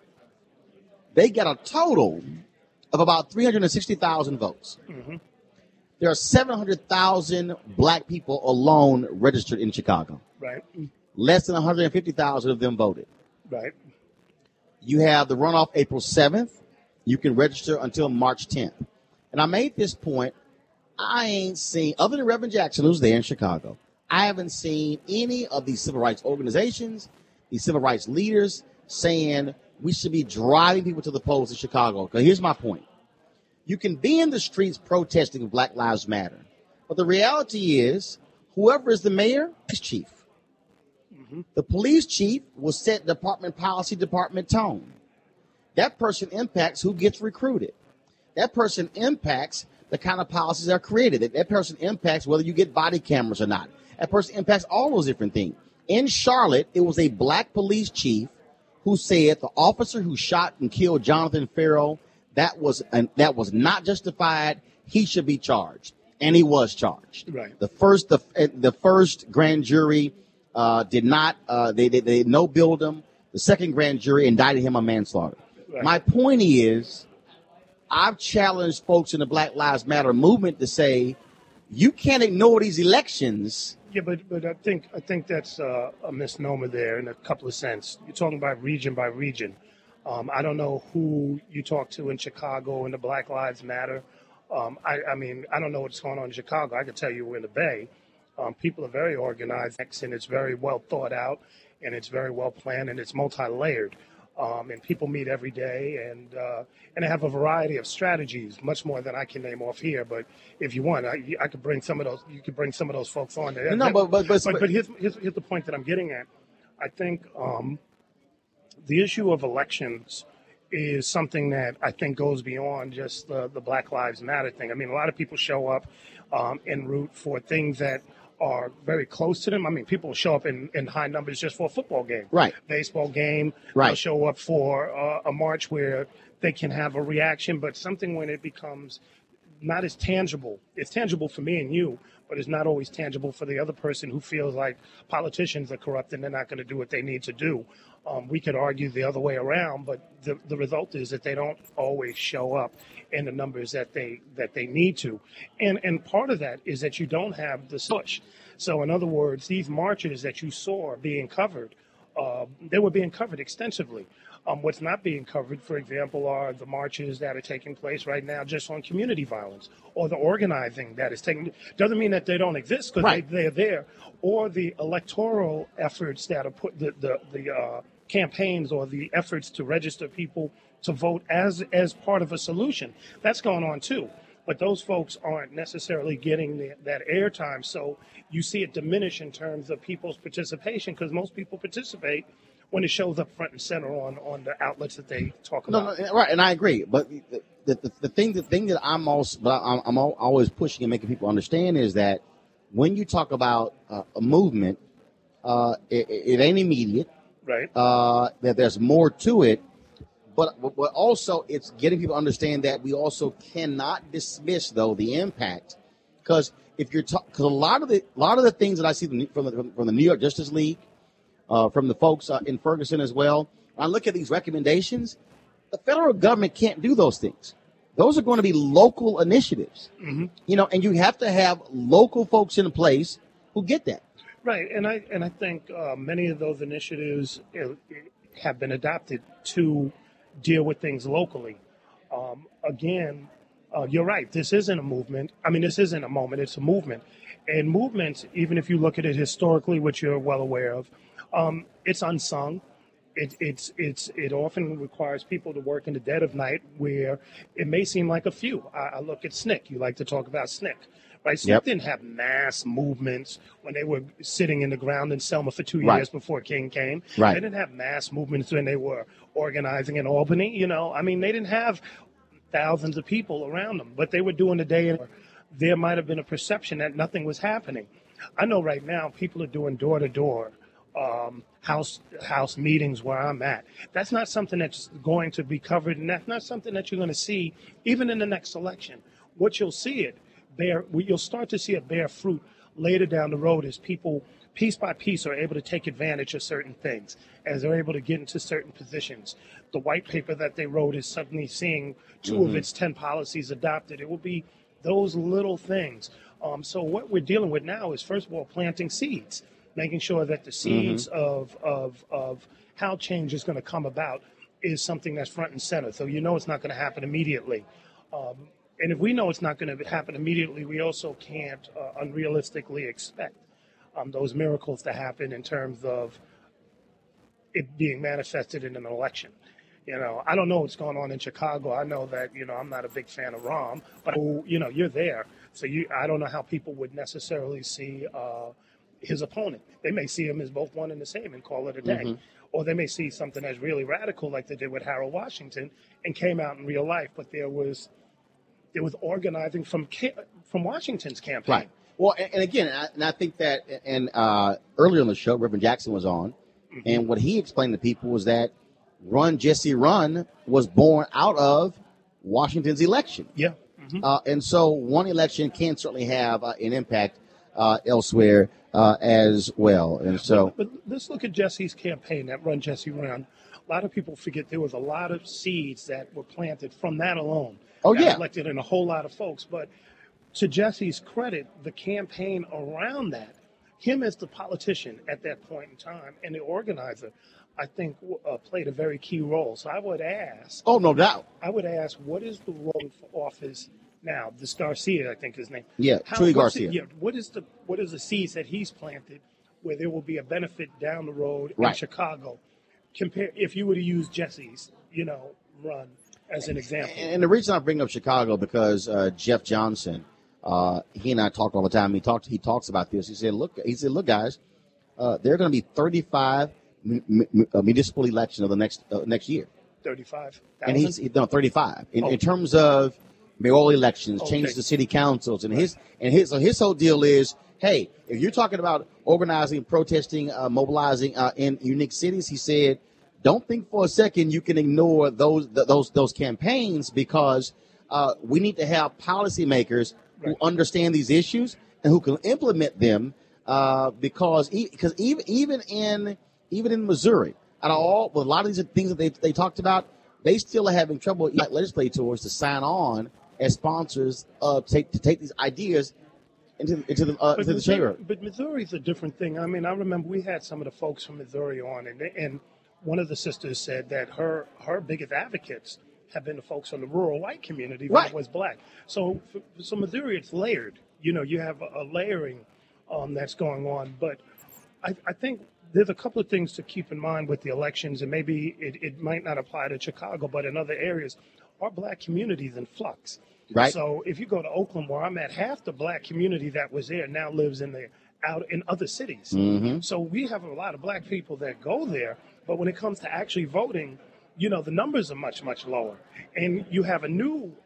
they got a total of about 360,000 votes. Mm-hmm. There are 700,000 black people alone registered in Chicago. Right. Less than 150,000 of them voted. Right. You have the runoff April 7th. You can register until March 10th. And I made this point. I ain't seen, other than Reverend Jackson, who's there in Chicago, I haven't seen any of these civil rights organizations, these civil rights leaders saying we should be driving people to the polls in Chicago. Because here's my point. You can be in the streets protesting Black Lives Matter. But the reality is, whoever is the mayor is chief. Mm-hmm. The police chief will set department policy, department tone. That person impacts who gets recruited. That person impacts the kind of policies that are created. That person impacts whether you get body cameras or not. That person impacts all those different things. In Charlotte, it was a black police chief who said the officer who shot and killed Jonathan Ferrell, that was not justified. He should be charged, and he was charged. Right. The first grand jury did not. They no-billed him. The second grand jury indicted him on manslaughter. Right. My point is, I've challenged folks in the Black Lives Matter movement to say, you can't ignore these elections. Yeah, but I think that's a misnomer there in a couple of sense. You're talking about region by region. I don't know who you talk to in Chicago in the Black Lives Matter. I mean, I don't know what's going on in Chicago. I can tell you in the Bay, people are very organized, and it's very well thought out, and it's very well planned, and it's multi-layered. And people meet every day, and they have a variety of strategies, much more than I can name off here. But if you want, I could bring some of those. You could bring some of those folks on. No, but here's the point that I'm getting at. I think the issue of elections is something that I think goes beyond just the Black Lives Matter thing. I mean, a lot of people show up en route for things that are very close to them. I mean, people show up in high numbers just for a football game, right? Baseball game, right? They'll show up for a march where they can have a reaction, but something when it becomes not as tangible. It's tangible for me and you, but it's not always tangible for the other person who feels like politicians are corrupt and they're not going to do what they need to do. We could argue the other way around, but the result is that they don't always show up in the numbers that they need to. And part of that is that you don't have the push. So in other words, these marches that you saw being covered, they were being covered extensively. What's not being covered, for example, are the marches that are taking place right now just on community violence, or the organizing that is taking. Doesn't mean that they don't exist, because they're there, or the electoral efforts that are put, the campaigns or the efforts to register people to vote as part of a solution. That's going on too. But those folks aren't necessarily getting that airtime. So you see it diminish in terms of people's participation, because most people participate when it shows up front and center on the outlets that they talk about. No, right, and I agree. But the thing that I'm always pushing and making people understand is that when you talk about a movement, it ain't immediate. Right. That there's more to it, but also it's getting people to understand that we also cannot dismiss though the impact, because if you're because a lot of the things that I see from the New York Justice League, from the folks in Ferguson as well, when I look at these recommendations, the federal government can't do those things. Those are going to be local initiatives, and you have to have local folks in place who get that. Right, and I think many of those initiatives have been adopted to deal with things locally. Again, you're right. This isn't a movement. I mean, this isn't a moment. It's a movement, and movements, even if you look at it historically, which you're well aware of, it's unsung. It often requires people to work in the dead of night, where it may seem like a few. I look at SNCC. You like to talk about SNCC. Right, SNCC didn't have mass movements when they were sitting in the ground in Selma for 2 years before King came. Right. They didn't have mass movements when they were organizing in Albany. I mean, they didn't have thousands of people around them, but they were doing the day. There might have been a perception that nothing was happening. I know right now people are doing door-to-door house meetings where I'm at. That's not something that's going to be covered, and that's not something that you're going to see even in the next election. What you'll see you'll start to see it bear fruit later down the road as people, piece by piece, are able to take advantage of certain things, as they're able to get into certain positions. The white paper that they wrote is suddenly seeing 2 of its 10 policies adopted. It will be those little things. So what we're dealing with now is, first of all, planting seeds, making sure that the seeds of how change is going to come about is something that's front and center. So it's not going to happen immediately. And if we know it's not going to happen immediately, we also can't unrealistically expect those miracles to happen in terms of it being manifested in an election. I don't know what's going on in Chicago. I know that, I'm not a big fan of Rahm, but, you're there. So I don't know how people would necessarily see his opponent. They may see him as both one and the same and call it a day. Or they may see something that's really radical like they did with Harold Washington and came out in real life. But there was organizing from Washington's campaign. Right. Well, and again, I think that, and earlier on the show, Reverend Jackson was on, and what he explained to people was that Run, Jesse, Run was born out of Washington's election. Yeah. And so one election can certainly have an impact elsewhere as well. And so, but let's look at Jesse's campaign, that Run, Jesse, Run. A lot of people forget there was a lot of seeds that were planted from that alone. That elected in a whole lot of folks. But to Jesse's credit, the campaign around that him as the politician at that point in time and the organizer, I think played a very key role. So I would ask. Oh, no doubt. I would ask, what is the role for office now? This Garcia, I think his name. Yeah, Chuy Garcia. What is the seeds that he's planted where there will be a benefit down the road in Right. Chicago? Compare if you were to use Jesse's, run as an example. And the reason I bring up Chicago because Jeff Johnson, he and I talk all the time. He talks about this. He said, look, guys, there are going to be 35 municipal elections of the next year. 35,000? And he's 35 in terms of mayoral elections, Okay. changes to city councils, and his whole deal is, hey, if you're talking about organizing, protesting, mobilizing in unique cities, he said, don't think for a second you can ignore those campaigns because we need to have policymakers who understand these issues and who can implement them because even in Missouri, out of a lot of these things that they talked about, they still are having trouble legislators to sign on as sponsors to take these ideas into the chamber. But Missouri's a different thing. I mean, I remember we had some of the folks from Missouri on, and one of the sisters said that her biggest advocates have been the folks from the rural white community that was black. So Missouri, it's layered. You have a layering that's going on. But I think there's a couple of things to keep in mind with the elections, and maybe it might not apply to Chicago, but in other areas, our black community is in flux. Right. So if you go to Oakland, where I'm at, half the black community that was there now lives out in other cities. Mm-hmm. So we have a lot of black people that go there, but when it comes to actually voting, the numbers are much, much lower. And you have a new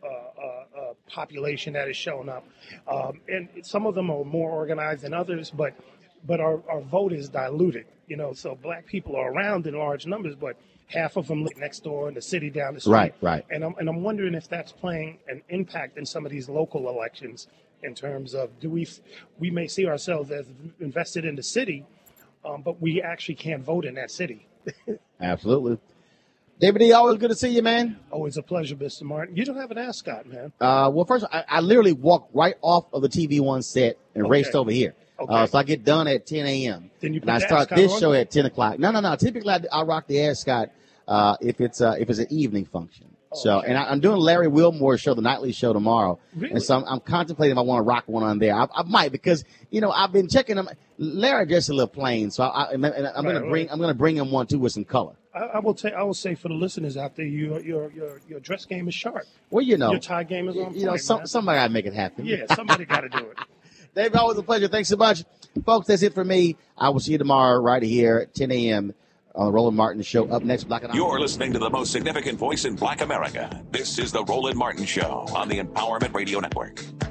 population that is showing up. And some of them are more organized than others, but our vote is diluted. So black people are around in large numbers, but half of them live next door in the city down the street. Right. And I'm wondering if that's playing an impact in some of these local elections in terms of we may see ourselves as invested in the city, but we actually can't vote in that city. Absolutely. David D., always good to see you, man. Always a pleasure, Mr. Martin. You don't have an ascot, man. Well, first, I literally walked right off of the TV1 set and raced over here. Okay. So I get done at 10 a.m. Then you put and I the start ascot this on? show at 10 o'clock. No. Typically, I rock the ascot if it's an evening function. So, and I'm doing Larry Wilmore's show, the nightly show tomorrow. Really? And so I'm contemplating if I want to rock one on there. I might because I've been checking them. Larry just a little plain, so I'm gonna bring him one too with some color. I will say for the listeners out there, your dress game is sharp. Well, your tie game is on point. Somebody got to make it happen. Yeah, somebody got to do it. Dave, always a pleasure. Thanks so much, folks. That's it for me. I will see you tomorrow right here at 10 a.m. on the Roland Martin Show. Up next, Black and You're listening to the most significant voice in Black America. This is the Roland Martin Show on the Empowerment Radio Network.